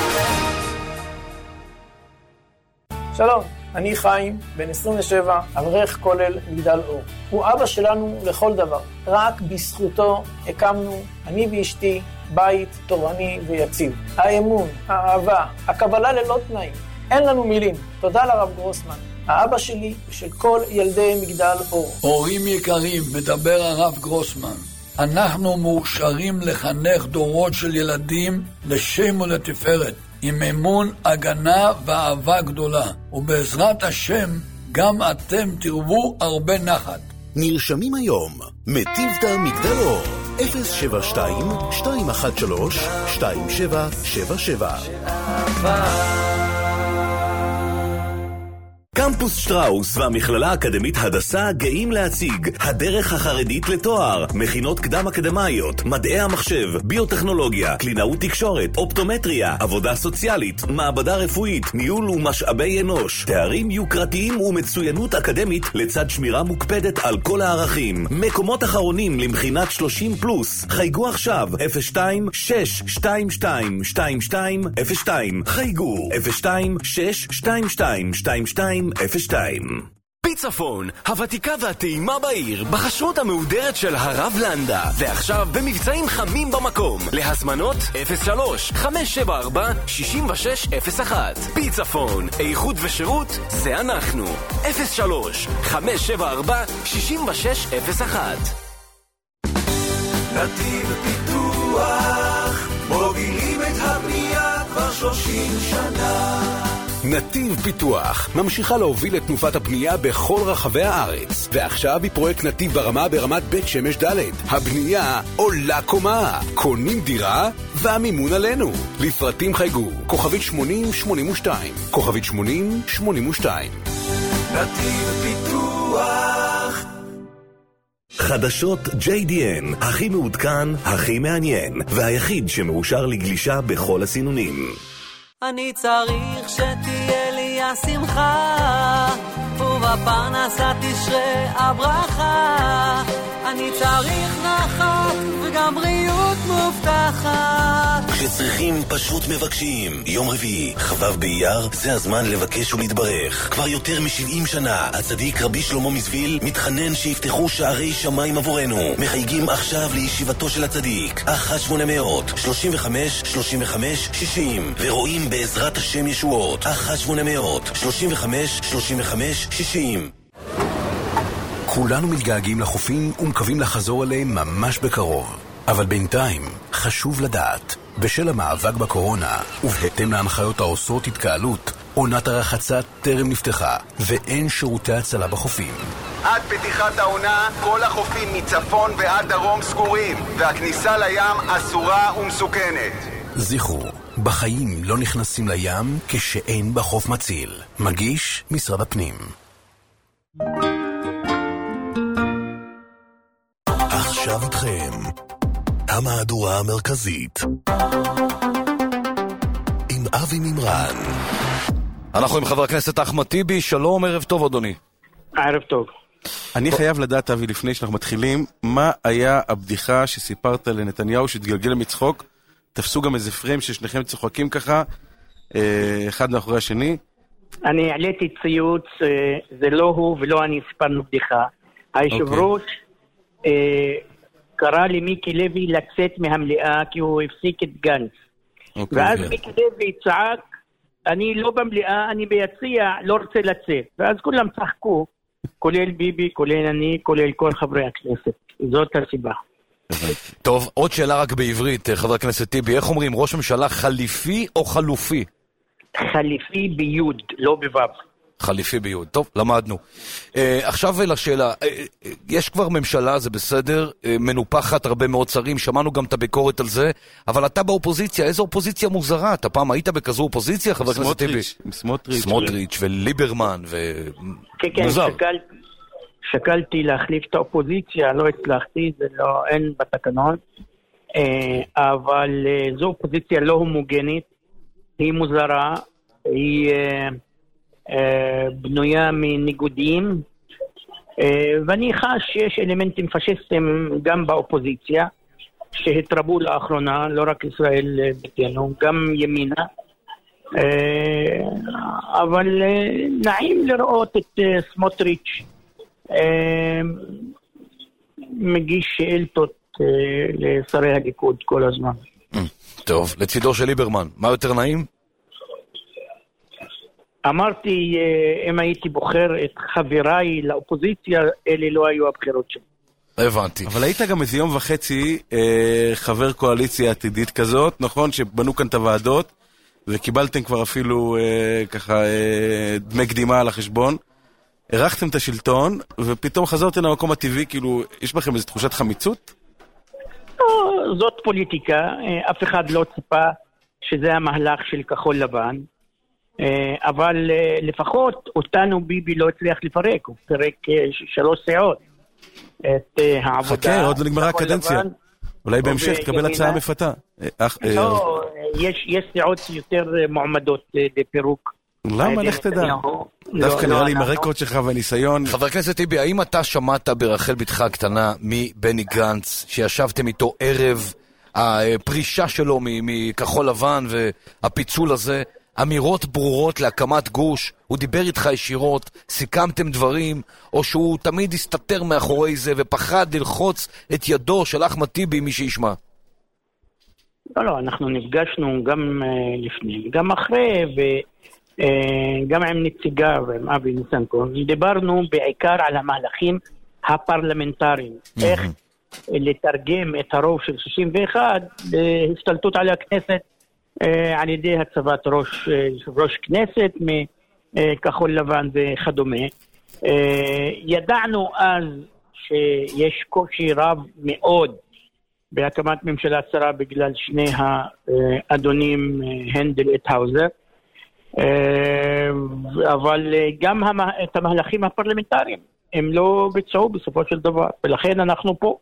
שלום, אני חיים, בן עשרים ושבע, אברך כולל מגדל אור. הוא אבא שלנו לכל דבר. רק בזכותו הקמנו, אני ואשתי, בית תורני ויציב. האמון, האהבה, הקבלה ללא תנאים. אין לנו מילים. תודה לרב גרוסמן, האבא שלי ושל כל ילדי מגדל אור. הורים יקרים, מדבר הרב גרוסמן. אנחנו מאושרים לחנך דורות של ילדים לשם ולתפארת. עם אמון, הגנה ואהבה גדולה, ובעזרת השם גם אתם תרבו הרבה נחת. נרשמים היום, מטיבתא מגדל אור, אפס שבע שתיים שתיים אחת שלוש שתיים שבע שבע שבע. קמפוס שטראוס והמכללה האקדמית הדסה גאים להציג הדרך החרדית לתואר, מכינות קדם אקדמיות, מדעי המחשב, ביוטכנולוגיה, קלינאות תקשורת, אופטומטריה, עבודה סוציאלית, מעבדה רפואית, ניהול ומשאבי אנוש, תארים יוקרתיים ומצוינות אקדמית לצד שמירה מוקפדת על כל הערכים. מקומות אחרונים למכינת שלושים פלוס. חייגו עכשיו אפס שתיים שש שתיים שתיים שתיים שתיים אפס שתיים. חייגו אפס שתיים שש שתיים שתיים שתיים שתיים אפס שתיים. פיצפון, הוותיקה והטעימה בעיר, בחשרות המהודרת של הרב לנדה, ועכשיו במבצעים חמים במקום. להזמנות אפס שלוש חמש שבע ארבע שש שש אפס אחת. פיצפון, איכות ושירות זה אנחנו. אפס שלוש חמש שבע ארבע שש שש אפס אחת. נתיב פיתוח, מובילים את הבנייה כבר שלושים שנה. נתיב פיתוח ממשיכה להוביל את תנופת הבנייה בכל רחבי הארץ, ועכשיו היא פרויקט נתיב ברמה ברמת בית שמש ד'. הבנייה עולה קומה, קונים דירה והמימון עלינו. לפרטים חייגו כוכבית שמונים שמונים ושתיים, כוכבית שמונים שמונים ושתיים. נתיב פיתוח. חדשות ג'יי די אן, הכי מעודכן, הכי מעניין, והיחיד שמאושר לגלישה בכל הסינונים. אני צריך שתהיה לי השמחה, ובפרנסה תשרה הברכה. אני צריך נחת וגם בריאות מובטחת. כשצריכים פשוט מבקשים. יום רביעי, חבב באייר, זה הזמן לבקש ולהתברך. כבר יותר מ-שבעים שנה, הצדיק רבי שלמה מזוויל מתחנן שיפתחו שערי שמיים עבורנו. מחייגים עכשיו לישיבתו של הצדיק. אחת שמונה מאות שלושים וחמש שלושים וחמש שישים ורואים בעזרת השם ישועות. אחת שמונה מאות שלושים וחמש שלושים וחמש שישים. כולנו מתגעגעים לחופים ומקווים לחזור אליהם ממש בקרוב. אבל בינתיים חשוב לדעת, בשל המאבק בקורונה ובהתאם להנחיות האוסרות התקהלות, עונת הרחצה טרם נפתחה ואין שירותי הצלה בחופים. עד פתיחת העונה כל החופים מצפון ועד דרום סגורים והכניסה לים אסורה ומסוכנת. זכרו, בחיים לא נכנסים לים כשאין בחוף מציל. מגיש משרד הפנים. עכשיו איתכם המהדורה המרכזית עם אבי מימרן. אנחנו עם חבר הכנסת אחמד טיבי. שלום, ערב טוב אדוני. ערב טוב. אני חייב לדעת, אבי, לפני שאנחנו מתחילים, מה היה הבדיחה שסיפרת לנתניהו שהתגלגל למצחוק? תפסו גם איזה פריים ששניכם צוחקים ככה, אחד מאחורי השני. אני העליתי ציוץ, זה לא הוא ולא אני סיפרנו בדיחה. היושב ראש קרא למיקי לוי לצאת מהמליאה כי הוא הפסיק את גנץ. ואז מיקי לוי צעק, אני לא במליאה, אני ביציע, לא רוצה לצאת. ואז כולם צחקו, כולל ביבי, כולל אני, כולל כל חברי הכנסת. זאת הסיבה. טוב, עוד שאלה רק בעברית, חבר הכנסת טיבי. איך אומרים, ראש ממשלה חליפי או חלופי? חליפי ביוד, לא בבב. חליפי ביוד. טוב, למדנו. Uh, עכשיו לשאלה, uh, יש כבר ממשלה, זה בסדר, uh, מנופחת הרבה מאוד שרים, שמענו גם את הביקורת על זה, אבל אתה באופוזיציה, איזו אופוזיציה מוזרה? אתה פעם היית בכזו אופוזיציה, חבר הכנסת טיבי? סמוטריץ'. סמוטריץ' וליברמן ו... כן, כן, שקל, שקלתי להחליף את האופוזיציה, לא הצלחתי, זה לא, אין בתקנון, uh, אבל uh, זו אופוזיציה לא הומוגנית, היא מוזרה, היא... Uh, בנויה מניגודים, ואני חש שיש אלמנטים פשיסטיים גם באופוזיציה שהתרבו לאחרונה, לא רק ישראל ביתנו, גם ימינה, אבל נעים לראות את סמוטריץ' מגיש שאילתות לשרי הליכוד כל הזמן. טוב, לצידו של ליברמן, מה יותר נעים? אמרתי, אם הייתי בוחר את חבריי לאופוזיציה, אלה לא היו הבחירות שלי. הבנתי. אבל היית גם איזה יום וחצי חבר קואליציה עתידית כזאת, נכון? שבנו כאן את הוועדות, וקיבלתם כבר אפילו ככה דמי קדימה על החשבון. ערכתם את השלטון, ופתאום חזרתם למקום הטבעי, כאילו, יש בכם איזו תחושת חמיצות? זאת פוליטיקה, אף אחד לא ציפה שזה המהלך של כחול לבן. אבל לפחות אותנו ביבי לא הצליח לפרק, הוא פרק שלוש סיעות את העבודה. חכה, עוד לא נגמרה הקדנציה. אולי בהמשך תקבל הצעה מפתה. לא, יש סיעות יותר מועמדות לפירוק. למה? לך תדע. דווקא נראה לי עם הרקורד שלך והניסיון. חבר הכנסת טיבי, האם אתה שמעת ברחל בתך הקטנה מבני גנץ, שישבתם איתו ערב הפרישה שלו מכחול לבן והפיצול הזה, אמירות ברורות להקמת גוש, הוא דיבר איתך ישירות, סיכמתם דברים, או שהוא תמיד הסתתר מאחורי זה ופחד ללחוץ את ידו של אחמד טיבי מי שישמע? לא, לא, אנחנו נפגשנו גם uh, לפני, גם אחרי, וגם uh, עם נציגה ועם אבי ניסנקורן, דיברנו בעיקר על המהלכים הפרלמנטריים, mm-hmm. איך לתרגם את הרוב של שישים ואחת להשתלטות על הכנסת, על ידי הצבת ראש, ראש כנסת מכחול לבן וכדומה. ידענו אז שיש קושי רב מאוד בהקמת ממשלה צרה בגלל שני האדונים הנדל אטהאוזר, אבל גם את המהלכים הפרלמנטריים הם לא ביצעו בסופו של דבר, ולכן אנחנו פה.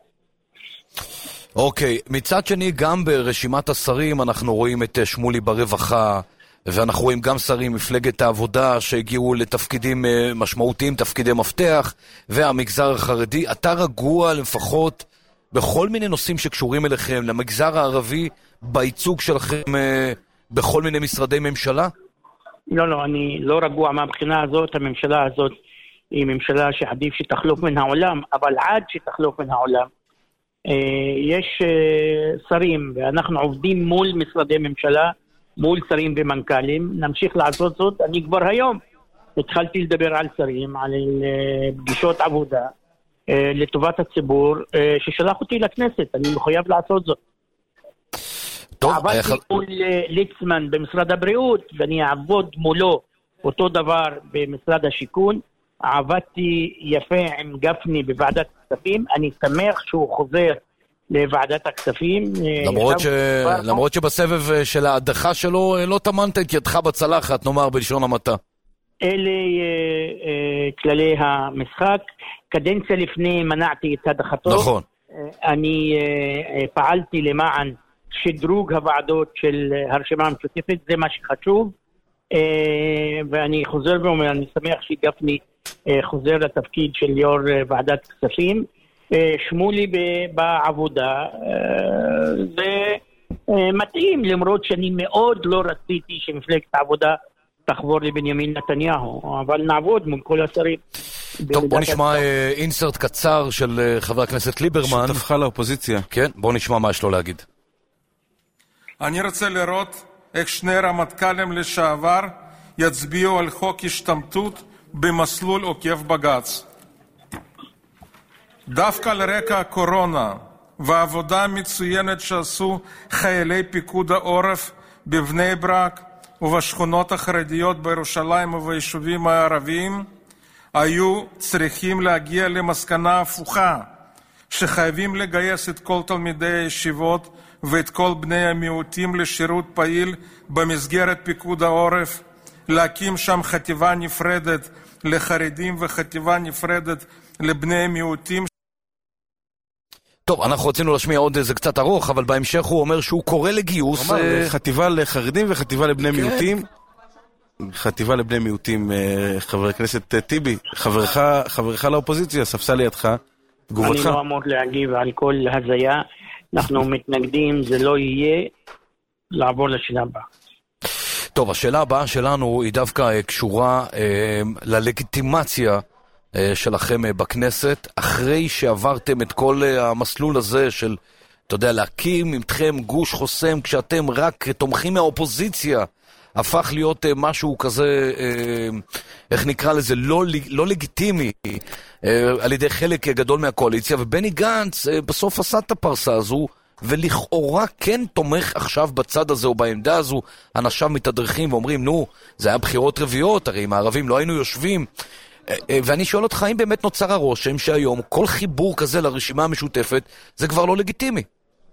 אוקיי, מצד שני גם ברשימת השרים אנחנו רואים את שמולי ברווחה ואנחנו רואים גם שרים מפלגת העבודה שהגיעו לתפקידים משמעותיים, תפקידי מפתח, והמגזר החרדי. אתה רגוע לפחות בכל מיני נושאים שקשורים אליכם, למגזר הערבי, בייצוג שלכם בכל מיני משרדי ממשלה? לא, לא, אני לא רגוע מהבחינה הזאת. הממשלה הזאת היא ממשלה שעדיף שתחלוף מן העולם, אבל עד שתחלוף מן העולם, יש שרים, ואנחנו עובדים מול משרדי ממשלה, מול שרים ומנכ"לים, נמשיך לעשות זאת. אני כבר היום התחלתי לדבר על שרים, על פגישות עבודה, לטובת הציבור, ששלח אותי לכנסת, אני מחויב לעשות זאת. טוב, עבדתי איך... מול ליצמן במשרד הבריאות, ואני אעבוד מולו אותו דבר במשרד השיכון. עבדתי יפה עם גפני בוועדת הכספים, אני שמח שהוא חוזר לוועדת הכספים. למרות, ש... למרות שבסבב של ההדחה שלו לא תמנת את ידך בצלחת, נאמר בלשון המעטה. אלה אה, אה, כללי המשחק. קדנציה לפני מנעתי את הדחתו. נכון. אני אה, פעלתי למען שדרוג הוועדות של הרשימה המשותפת, זה מה שחשוב. אה, ואני חוזר ואומר, אני שמח שגפני אה, חוזר לתפקיד של יו"ר ועדת כספים. אה, שמולי ב- בעבודה, אה, זה אה, מתאים, למרות שאני מאוד לא רציתי שמפלגת העבודה תחבור לבנימין נתניהו, אבל נעבוד מול כל השרים. טוב, בוא נשמע אינסרט קצר של חבר הכנסת ליברמן. שותפך לאופוזיציה. כן, בוא נשמע מה יש לו להגיד. אני רוצה לראות איך שני רמטכ"לים לשעבר יצביעו על חוק השתמטות במסלול עוקף בג"ץ. דווקא על רקע הקורונה והעבודה המצוינת שעשו חיילי פיקוד העורף בבני ברק ובשכונות החרדיות בירושלים וביישובים הערביים, היו צריכים להגיע למסקנה הפוכה, שחייבים לגייס את כל תלמידי הישיבות ואת כל בני המיעוטים לשירות פעיל במסגרת פיקוד העורף, להקים שם חטיבה נפרדת לחרדים וחטיבה נפרדת לבני המיעוטים. טוב, אנחנו רצינו להשמיע עוד איזה קצת ארוך, אבל בהמשך הוא אומר שהוא קורא לגיוס. הוא אמר, חטיבה לחרדים וחטיבה לבני מיעוטים. חטיבה לבני מיעוטים, חבר הכנסת טיבי, חברך, חברך לאופוזיציה, ספסל לידך, תגובתך. אני לא אמור להגיב על כל הזיה, אנחנו מתנגדים, זה לא יהיה, לעבור לשאלה הבאה. טוב, השאלה הבאה שלנו היא דווקא קשורה אה, ללגיטימציה אה, שלכם אה, בכנסת, אחרי שעברתם את כל אה, המסלול הזה של, אתה יודע, להקים עמכם גוש חוסם, כשאתם רק תומכים מהאופוזיציה, הפך להיות uh, משהו כזה, uh, איך נקרא לזה, לא, לא לגיטימי uh, על ידי חלק גדול מהקואליציה, ובני גנץ uh, בסוף עשה את הפרסה הזו, ולכאורה כן תומך עכשיו בצד הזה או בעמדה הזו. אנשיו מתדרכים ואומרים, נו, זה היה בחירות רביעיות, הרי עם הערבים לא היינו יושבים. uh, uh, ואני שואל אותך, האם באמת נוצר הרושם שהיום כל חיבור כזה לרשימה המשותפת זה כבר לא לגיטימי?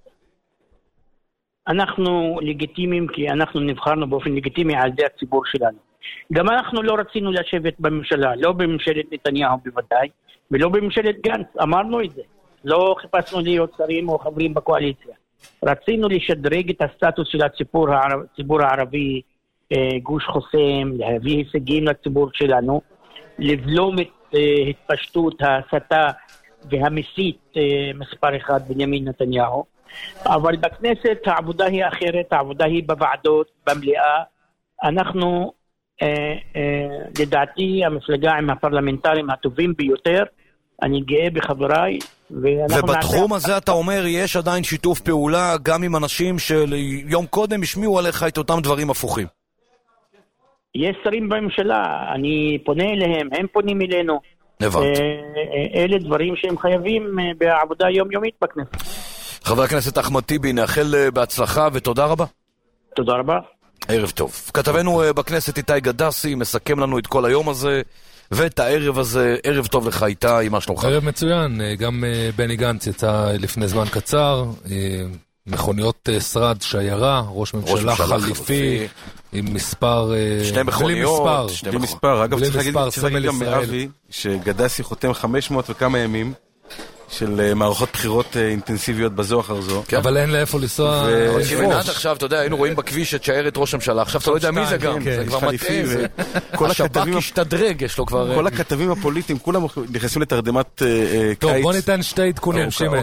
אנחנו לגיטימיים כי אנחנו נבחרנו באופן לגיטימי על ידי הציבור שלנו. גם אנחנו לא רצינו לשבת בממשלה, לא בממשלת נתניהו בוודאי, ולא בממשלת גנץ, אמרנו את זה. לא חיפשנו להיות שרים או חברים בקואליציה. רצינו לשדרג את הסטטוס של הציבור, הערב, הציבור הערבי, גוש חוסם, להביא הישגים לציבור שלנו, לבלום את התפשטות ההסתה והמסית מספר אחד בנימין נתניהו. אבל בכנסת העבודה היא אחרת, העבודה היא בוועדות, במליאה. אנחנו, אה, אה, לדעתי, המפלגה עם הפרלמנטרים הטובים ביותר. אני גאה בחבריי. ובתחום הזה אתה אומר, יש עדיין שיתוף פעולה גם עם אנשים שיום קודם השמיעו עליך את אותם דברים הפוכים. יש שרים בממשלה, אני פונה אליהם, הם פונים אלינו. הבנתי. אה, אלה דברים שהם חייבים בעבודה יומיומית בכנסת. חבר הכנסת אחמד טיבי, נאחל בהצלחה ותודה רבה. תודה רבה. ערב טוב. כתבנו בכנסת איתי גדסי מסכם לנו את כל היום הזה ואת הערב הזה. ערב טוב לך איתי, מה שלומך? ערב מצוין, גם בני גנץ יצא לפני זמן קצר, מכוניות שרד שיירה, ראש ממשלה חליפי עם מספר, שני מכוניות, שני מספר, אגב צריך להגיד גם מאבי שגדסי חותם חמש מאות וכמה ימים של מערכות בחירות אינטנסיביות בזו אחר זו. אבל אין לאיפה לנסוע. עד עכשיו, אתה יודע, היינו רואים בכביש את שיירת ראש הממשלה, עכשיו אתה לא יודע מי זה גם, זה כבר מטעה, השב"כ השתדרג, יש לו כבר... כל הכתבים הפוליטיים, כולם נכנסים לתרדמת קיץ. טוב, בוא ניתן שתי עדכונים, שימן.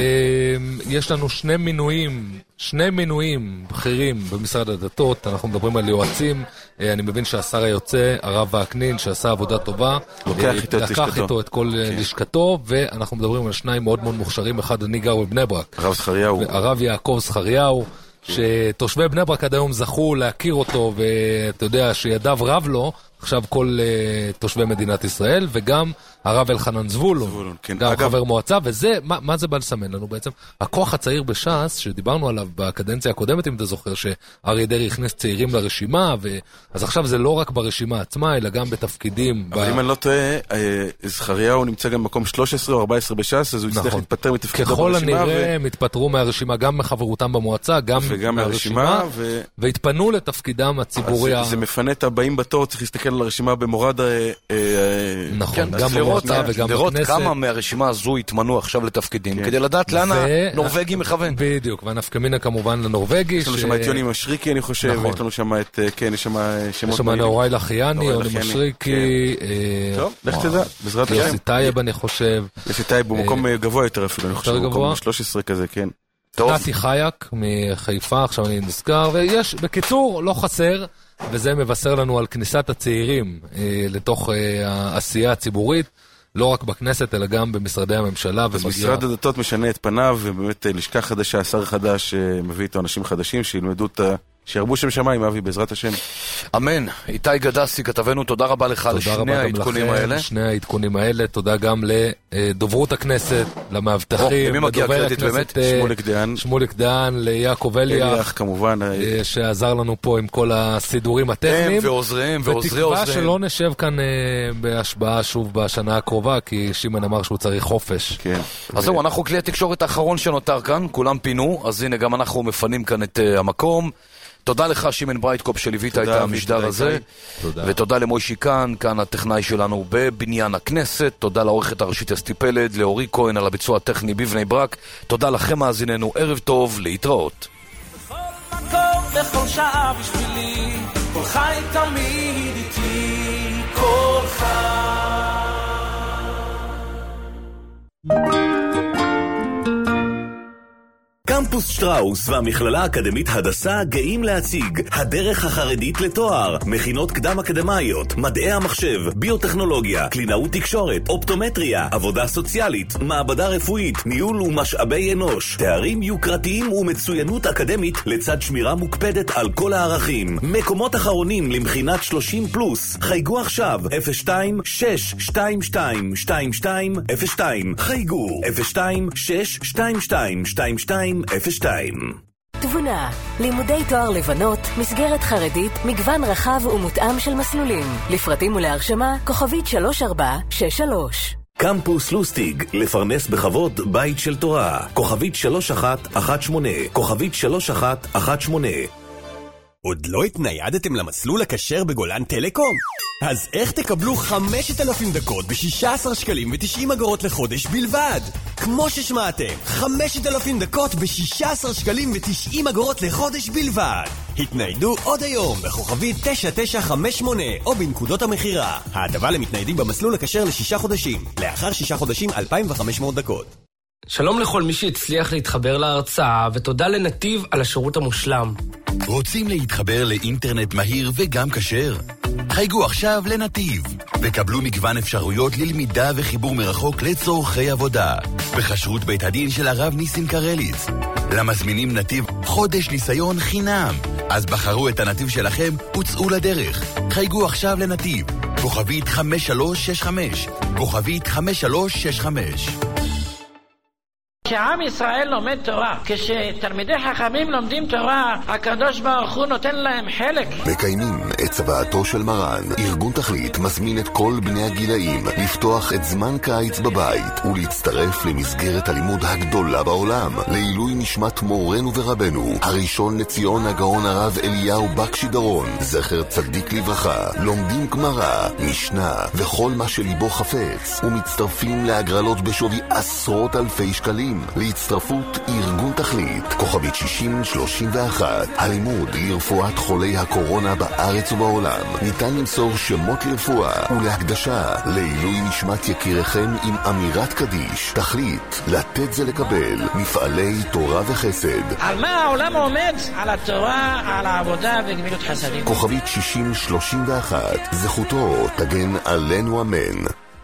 יש לנו שני מינויים, שני מינויים בכירים במשרד הדתות, אנחנו מדברים על יועצים, אני מבין שהשר היוצא, הרב וקנין, שעשה עבודה טובה, לקח איתו את כל לשכתו, ואנחנו מדברים על שניים מאוד מאוד מוכשרים, אחד אני גר בבני ברק. הרב זכריהו. הרב יעקב זכריהו, שתושבי בני ברק עד היום זכו להכיר אותו, ואתה יודע שידיו רב לו, עכשיו כל uh, תושבי מדינת ישראל, וגם הרב אלחנן זבולון, כן. גם אגב, חבר מועצה, וזה, מה, מה זה בא לסמן לנו בעצם? הכוח הצעיר בש"ס, שדיברנו עליו בקדנציה הקודמת, אם אתה זוכר, שאריה דרעי הכניס צעירים לרשימה, ו... אז עכשיו זה לא רק ברשימה עצמה, אלא גם בתפקידים. אבל ב... אם אני לא טועה, זכריהו נמצא גם במקום שלוש עשרה או ארבע עשרה בש"ס, אז הוא יצטרך נכון. להתפטר מתפקידו ברשימה. ברשימה. ככל הנראה הם ו... התפטרו מהרשימה, גם מחברותם במועצה, גם, וגם מהרשימה, מהרשימה ו... והתפנו לתפקידם הציבורי. זה, ה... זה מפנה את הבאים בתור, צריך להסתכל על הרשימה במורד... נכון, גם במועצה וגם בכנסת. כמה מהרשימה הזו התמנו עכשיו לתפקידים, כדי לדעת לאן הנורווגי מכוון. בדיוק, והנפקמינה כמובן לנורווגי. יש לנו שם את יוני משריקי, אני חושב, יש לנו שם את, כן, יש שם שמות... יש שם נאורי לחייני, יוני משריקי. טוב, לך תדע, בעזרת השם. יוסי טייב, אני חושב. יוסי טייב הוא מקום גבוה יותר אפילו, אני חושב, מקום שלוש עשרה כזה, כן. נתי חייק מחיפה, עכשיו אני נזכר, ויש, בקיצור, לא חסר, וזה מבשר לנו על כניסת הצעירים לתוך העשייה הציבורית. לא רק בכנסת, אלא גם במשרדי הממשלה. אז משרד הדתות משנה את פניו, ובאמת לשכה חדשה, שר חדש, מביא איתו אנשים חדשים, שילמדו את ה... שירבו שם שמיים, אבי, בעזרת השם. אמן. איתי גדסי, כתבנו, תודה רבה לך לשני העדכונים האלה. שני העדכונים האלה, תודה גם לדוברות הכנסת, למאבטחים, למי מגיע קרדיט באמת? שמוליק דהן. שמוליק דהן, ליעקב אליח. אליח, כמובן. שעזר לנו פה עם כל הסידורים הטכניים. הם ועוזריהם, ועוזרי עוזריהם. ותקווה שלא נשב כאן בהשבעה שוב בשנה הקרובה, כי שימן אמר שהוא צריך חופש. כן. אז זהו, אנחנו כלי התקשורת האחרון שנותר כאן, כולם פינו, אז הנה גם אנחנו מפנים כאן את המקום. תודה לך שימן ברייטקופ שליווית את המשדר הזה, ותודה למוישי כאן, כאן הטכנאי שלנו בבניין הכנסת, תודה לעורכת הראשית אסתי פלד, לאורי כהן על הביצוע הטכני בבני ברק, תודה לכם מאזיננו, ערב טוב, להתראות. בכל מקום, בכל שעה בשבילי, כל חי תמיד איתי, כל חי. קמפוס שטראוס והמכללה האקדמית הדסה גאים להציג הדרך החרדית לתואר, מכינות קדם אקדמיות, מדעי המחשב, ביוטכנולוגיה, קלינאות תקשורת, אופטומטריה, עבודה סוציאלית, מעבדה רפואית, ניהול ומשאבי אנוש, תארים יוקרתיים ומצוינות אקדמית לצד שמירה מוקפדת על כל הערכים. מקומות אחרונים למכינת שלושים פלוס. חייגו עכשיו אפס שתיים שש שתיים שתיים שתיים שתיים אפס שתיים. חייגו אפס שתיים שש שתיים שתיים שתיים שתיים אפס שתיים. תבונה, לימודי תואר לבנות, מסגרת חרדית, מגוון רחב ומותאם של מסלולים. לפרטים ולהרשמה, כוכבית שלוש ארבע שש שלוש. קמפוס לוסטיג, לפרנס בכבוד בית של תורה. כוכבית שלוש אחת אחת שמונה, כוכבית שלוש אחת אחת שמונה. עוד לא התניידתם למסלול הכשר בגולן טלקום? אז איך תקבלו חמשת אלפים דקות ב-שישה עשר שקלים ו-תשעים אגורות לחודש בלבד? כמו ששמעתם, חמשת אלפים דקות ב-שישה עשר שקלים ו-תשעים אגורות לחודש בלבד. התניידו עוד היום בכוכבית תשע תשע חמש שמונה או בנקודות המחירה. ההטבה למתניידים במסלול הכשר לשישה חודשים. לאחר שישה חודשים אלפיים וחמש מאות דקות. שלום לכל מי שהצליח להתחבר להרצאה, ותודה לנתיב על השירות המושלם. רוצים להתחבר לאינטרנט מהיר וגם כשר? חייגו עכשיו לנתיב, וקבלו מגוון אפשרויות ללמידה וחיבור מרחוק לצורכי עבודה, בחשרות בית הדין של הרב ניסים קרליץ. למזמינים נתיב חודש ניסיון חינם, אז בחרו את הנתיב שלכם וצאו לדרך. חייגו עכשיו לנתיב, כוכבית חמש שלוש שש חמש, כוכבית חמש שלוש שש חמש. כשעם ישראל לומד תורה, כשתלמידי חכמים לומדים תורה, הקדוש ברוך הוא נותן להם חלק. מקיימים את צוואתו של מרן. ארגון תכלית מזמין את כל בני הגילאים לפתוח את זמן קיץ בבית ולהצטרף למסגרת הלימוד הגדולה בעולם לעילוי נשמת מורנו ורבנו הראשון לציון הגאון הרב אליהו בקשי דרון זכר צדיק לברכה. לומדים גמרא, משנה וכל מה שליבו חפץ ומצטרפים להגרלות בשווי עשרות אלפי שקלים. להצטרפות ארגון תכלית כוכבית שישים שלושים ואחת. הלימוד לרפואת חולי הקורונה בארץ ובעולם. ניתן למסור שמות לרפואה ולהקדשה לעילוי נשמת יקיריכם עם אמירת קדיש. תכלית, לתת זה לקבל. מפעלי תורה וחסד. על מה העולם עומד? על התורה, על העבודה וגמילות חסדים. כוכבית שישים שלושים ואחת. זכותו תגן עלינו אמן.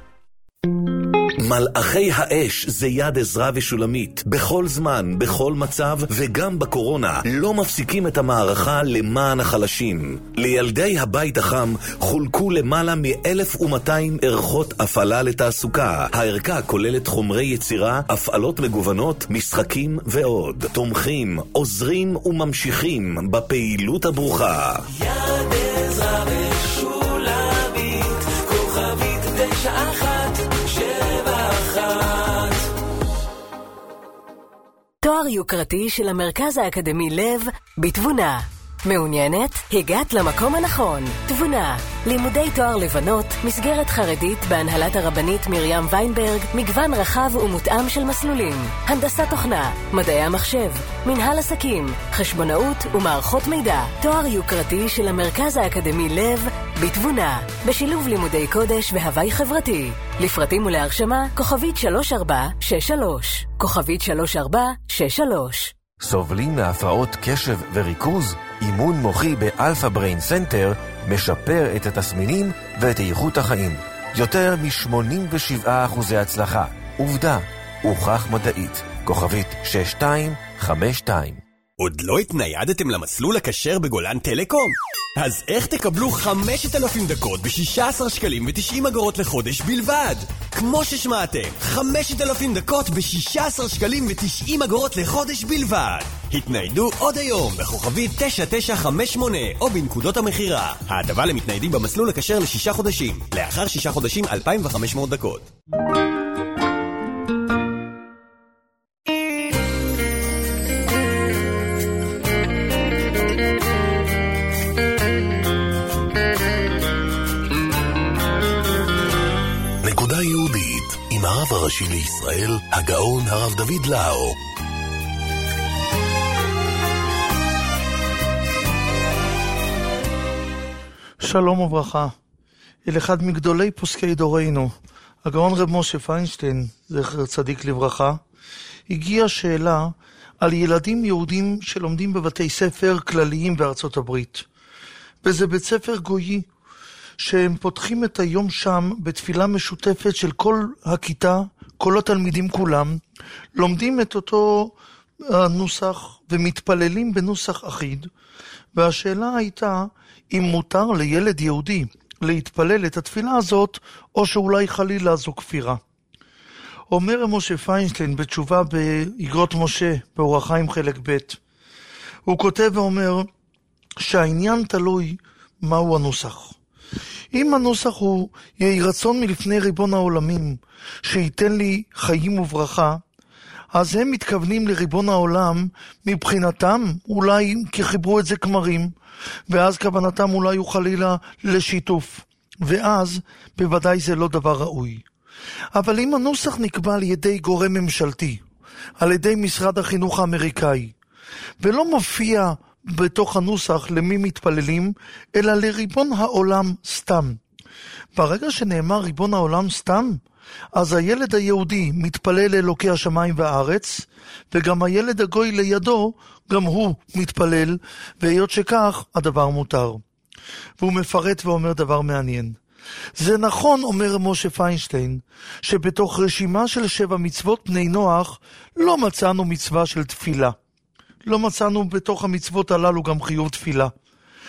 מלאכי האש זה יד עזרא ושולמית. בכל זמן, בכל מצב וגם בקורונה לא מפסיקים את המערכה למען החלשים. לילדי הבית החם חולקו למעלה מ-אלף ומאתיים ערכות הפעלה לתעסוקה. הערכה כוללת חומרי יצירה, הפעלות מגוונות, משחקים ועוד. תומכים, עוזרים וממשיכים בפעילות הברוכה. יד עזרא ושולמית כוכבית תשע אחת שבע אחת. תואר יוקרתי של המרכז האקדמי לב בתבונה. מעוניינת? הגעת למקום הנכון. תבונה. לימודי תואר לבנות, מסגרת חרדית בהנהלת הרבנית מרים ויינברג, מגוון רחב ומותאם של מסלולים. הנדסת תוכנה, מדעי המחשב, מנהל עסקים, חשבונאות ומערכות מידע. תואר יוקרתי של המרכז האקדמי לב בתבונה. בשילוב לימודי קודש והווי חברתי. לפרטים ולהרשמה, כוכבית שלוש ארבע שש שלוש. כוכבית שלוש ארבע שש שלוש. סובלים מהפרעות קשב וריכוז? אימון מוחי באלפא בריין סנטר משפר את התסמינים ואת איכות החיים. יותר מ-שמונים ושבעה אחוזי הצלחה. עובדה, הוכח מדעית. כוכבית שש שתיים חמש שתיים. עוד לא התניידתם למסלול הכשר בגולן טלקום? אז איך תקבלו חמשת אלפים דקות ב-שישה עשר שקלים ו-תשעים אגורות לחודש בלבד? כמו ששמעתם, חמשת אלפים דקות ב-שישה עשר שקלים ו-תשעים אגורות לחודש בלבד. התניידו עוד היום בכוכבית תשע תשע חמש שמונה או בנקודות המחירה. ההטבה למתניידים במסלול הכשר לשישה חודשים. לאחר שישה חודשים אלפיים וחמש מאות דקות. נקודה יהודית עם הרב הראשי לישראל, הגאון הרב דוד לאו. שלום וברכה. אל אחד מגדולי פוסקי דורנו, הגאון רב משה פיינשטיין, זכר צדיק לברכה, הגיעה שאלה על ילדים יהודים שלומדים בבתי ספר כלליים בארצות הברית. וזה בית ספר גויי, שהם פותחים את היום שם בתפילה משותפת של כל הכיתה, כל התלמידים כולם, לומדים את אותו הנוסח ומתפללים בנוסח אחיד. והשאלה הייתה אם מותר לילד יהודי להתפלל את התפילה הזאת, או שאולי חלילה זו כפירה. אומר משה פיינשטיין בתשובה באגרות משה, באורח חיים חלק ב', הוא כותב ואומר שהעניין תלוי מהו הנוסח. אם הנוסח הוא יהי רצון מלפני ריבון העולמים שייתן לי חיים וברכה, אז הם מתכוונים לריבון העולם מבחינתם, אולי כי חיברו את זה כמרים, ואז כוונתם אולי הוא חלילה לשיתוף, ואז בוודאי זה לא דבר ראוי. אבל אם הנוסח נקבע על ידי גורם ממשלתי, על ידי משרד החינוך האמריקאי, ולא מופיע בתוך הנוסח למי מתפללים, אלא לריבון העולם סתם. ברגע שנאמר ריבון העולם סתם, אז הילד היהודי מתפלל לאלוקי השמיים והארץ, וגם הילד הגוי לידו, גם הוא מתפלל, והיות שכך, הדבר מותר. והוא מפרט ואומר דבר מעניין. זה נכון, אומר משה פיינשטיין, שבתוך רשימה של שבע מצוות בני נוח, לא מצאנו מצווה של תפילה. לא מצאנו בתוך המצוות הללו גם חיוב תפילה.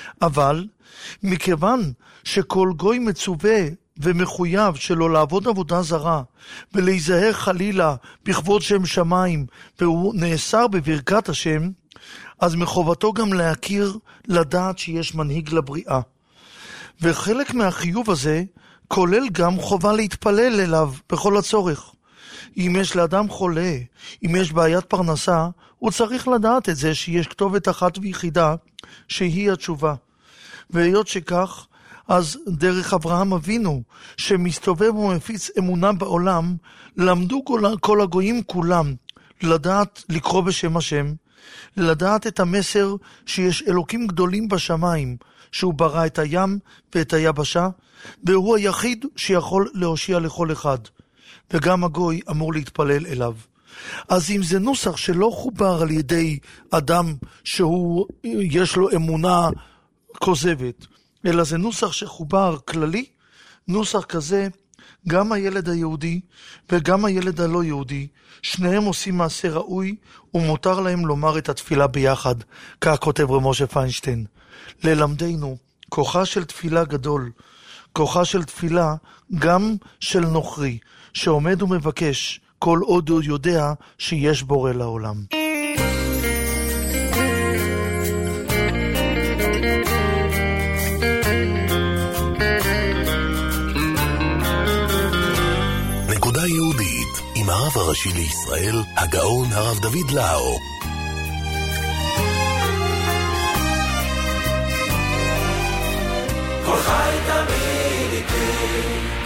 אבל מכיוון שכל גוי מצווה ומחויב שלא לעבוד עבודה זרה ולהיזהר חלילה בכבוד שם שמיים והוא נאסר בברכת השם, אז מחובתו גם להכיר, לדעת שיש מנהיג לבריאה. וחלק מהחיוב הזה כולל גם חובה להתפלל אליו בכל הצורך. אם יש לאדם חולה, אם יש בעיית פרנסה, הוא צריך לדעת את זה שיש כתובת אחת ויחידה שהיא התשובה. והיות שכך, אז דרך אברהם אבינו, שמסתובב ומפיץ אמונה בעולם, למדו כל, כל הגויים כולם לדעת לקרוא בשם השם, לדעת את המסר שיש אלוקים גדולים בשמיים, שהוא ברא את הים ואת היבשה, והוא היחיד שיכול להושיע לכל אחד, וגם הגוי אמור להתפלל אליו. אז אם זה נוסח שלא חובר על ידי אדם שהוא יש לו אמונה כוזבת, אלא זה נוסח שחובר כללי, נוסח כזה, גם הילד היהודי וגם הילד הלא יהודי, שניהם עושים מעשה ראוי, ומותר להם לומר את התפילה ביחד, כך כותב רב משה פיינשטיין. ללמדנו, כוחה של תפילה גדול, כוחה של תפילה גם של נוכרי, שעומד ומבקש, כל עוד הוא יודע שיש בורא לעולם. נקודה יהודית עם הרב הראשי לישראל, הגאון הרב דוד לאו. כל חי תמיד איתי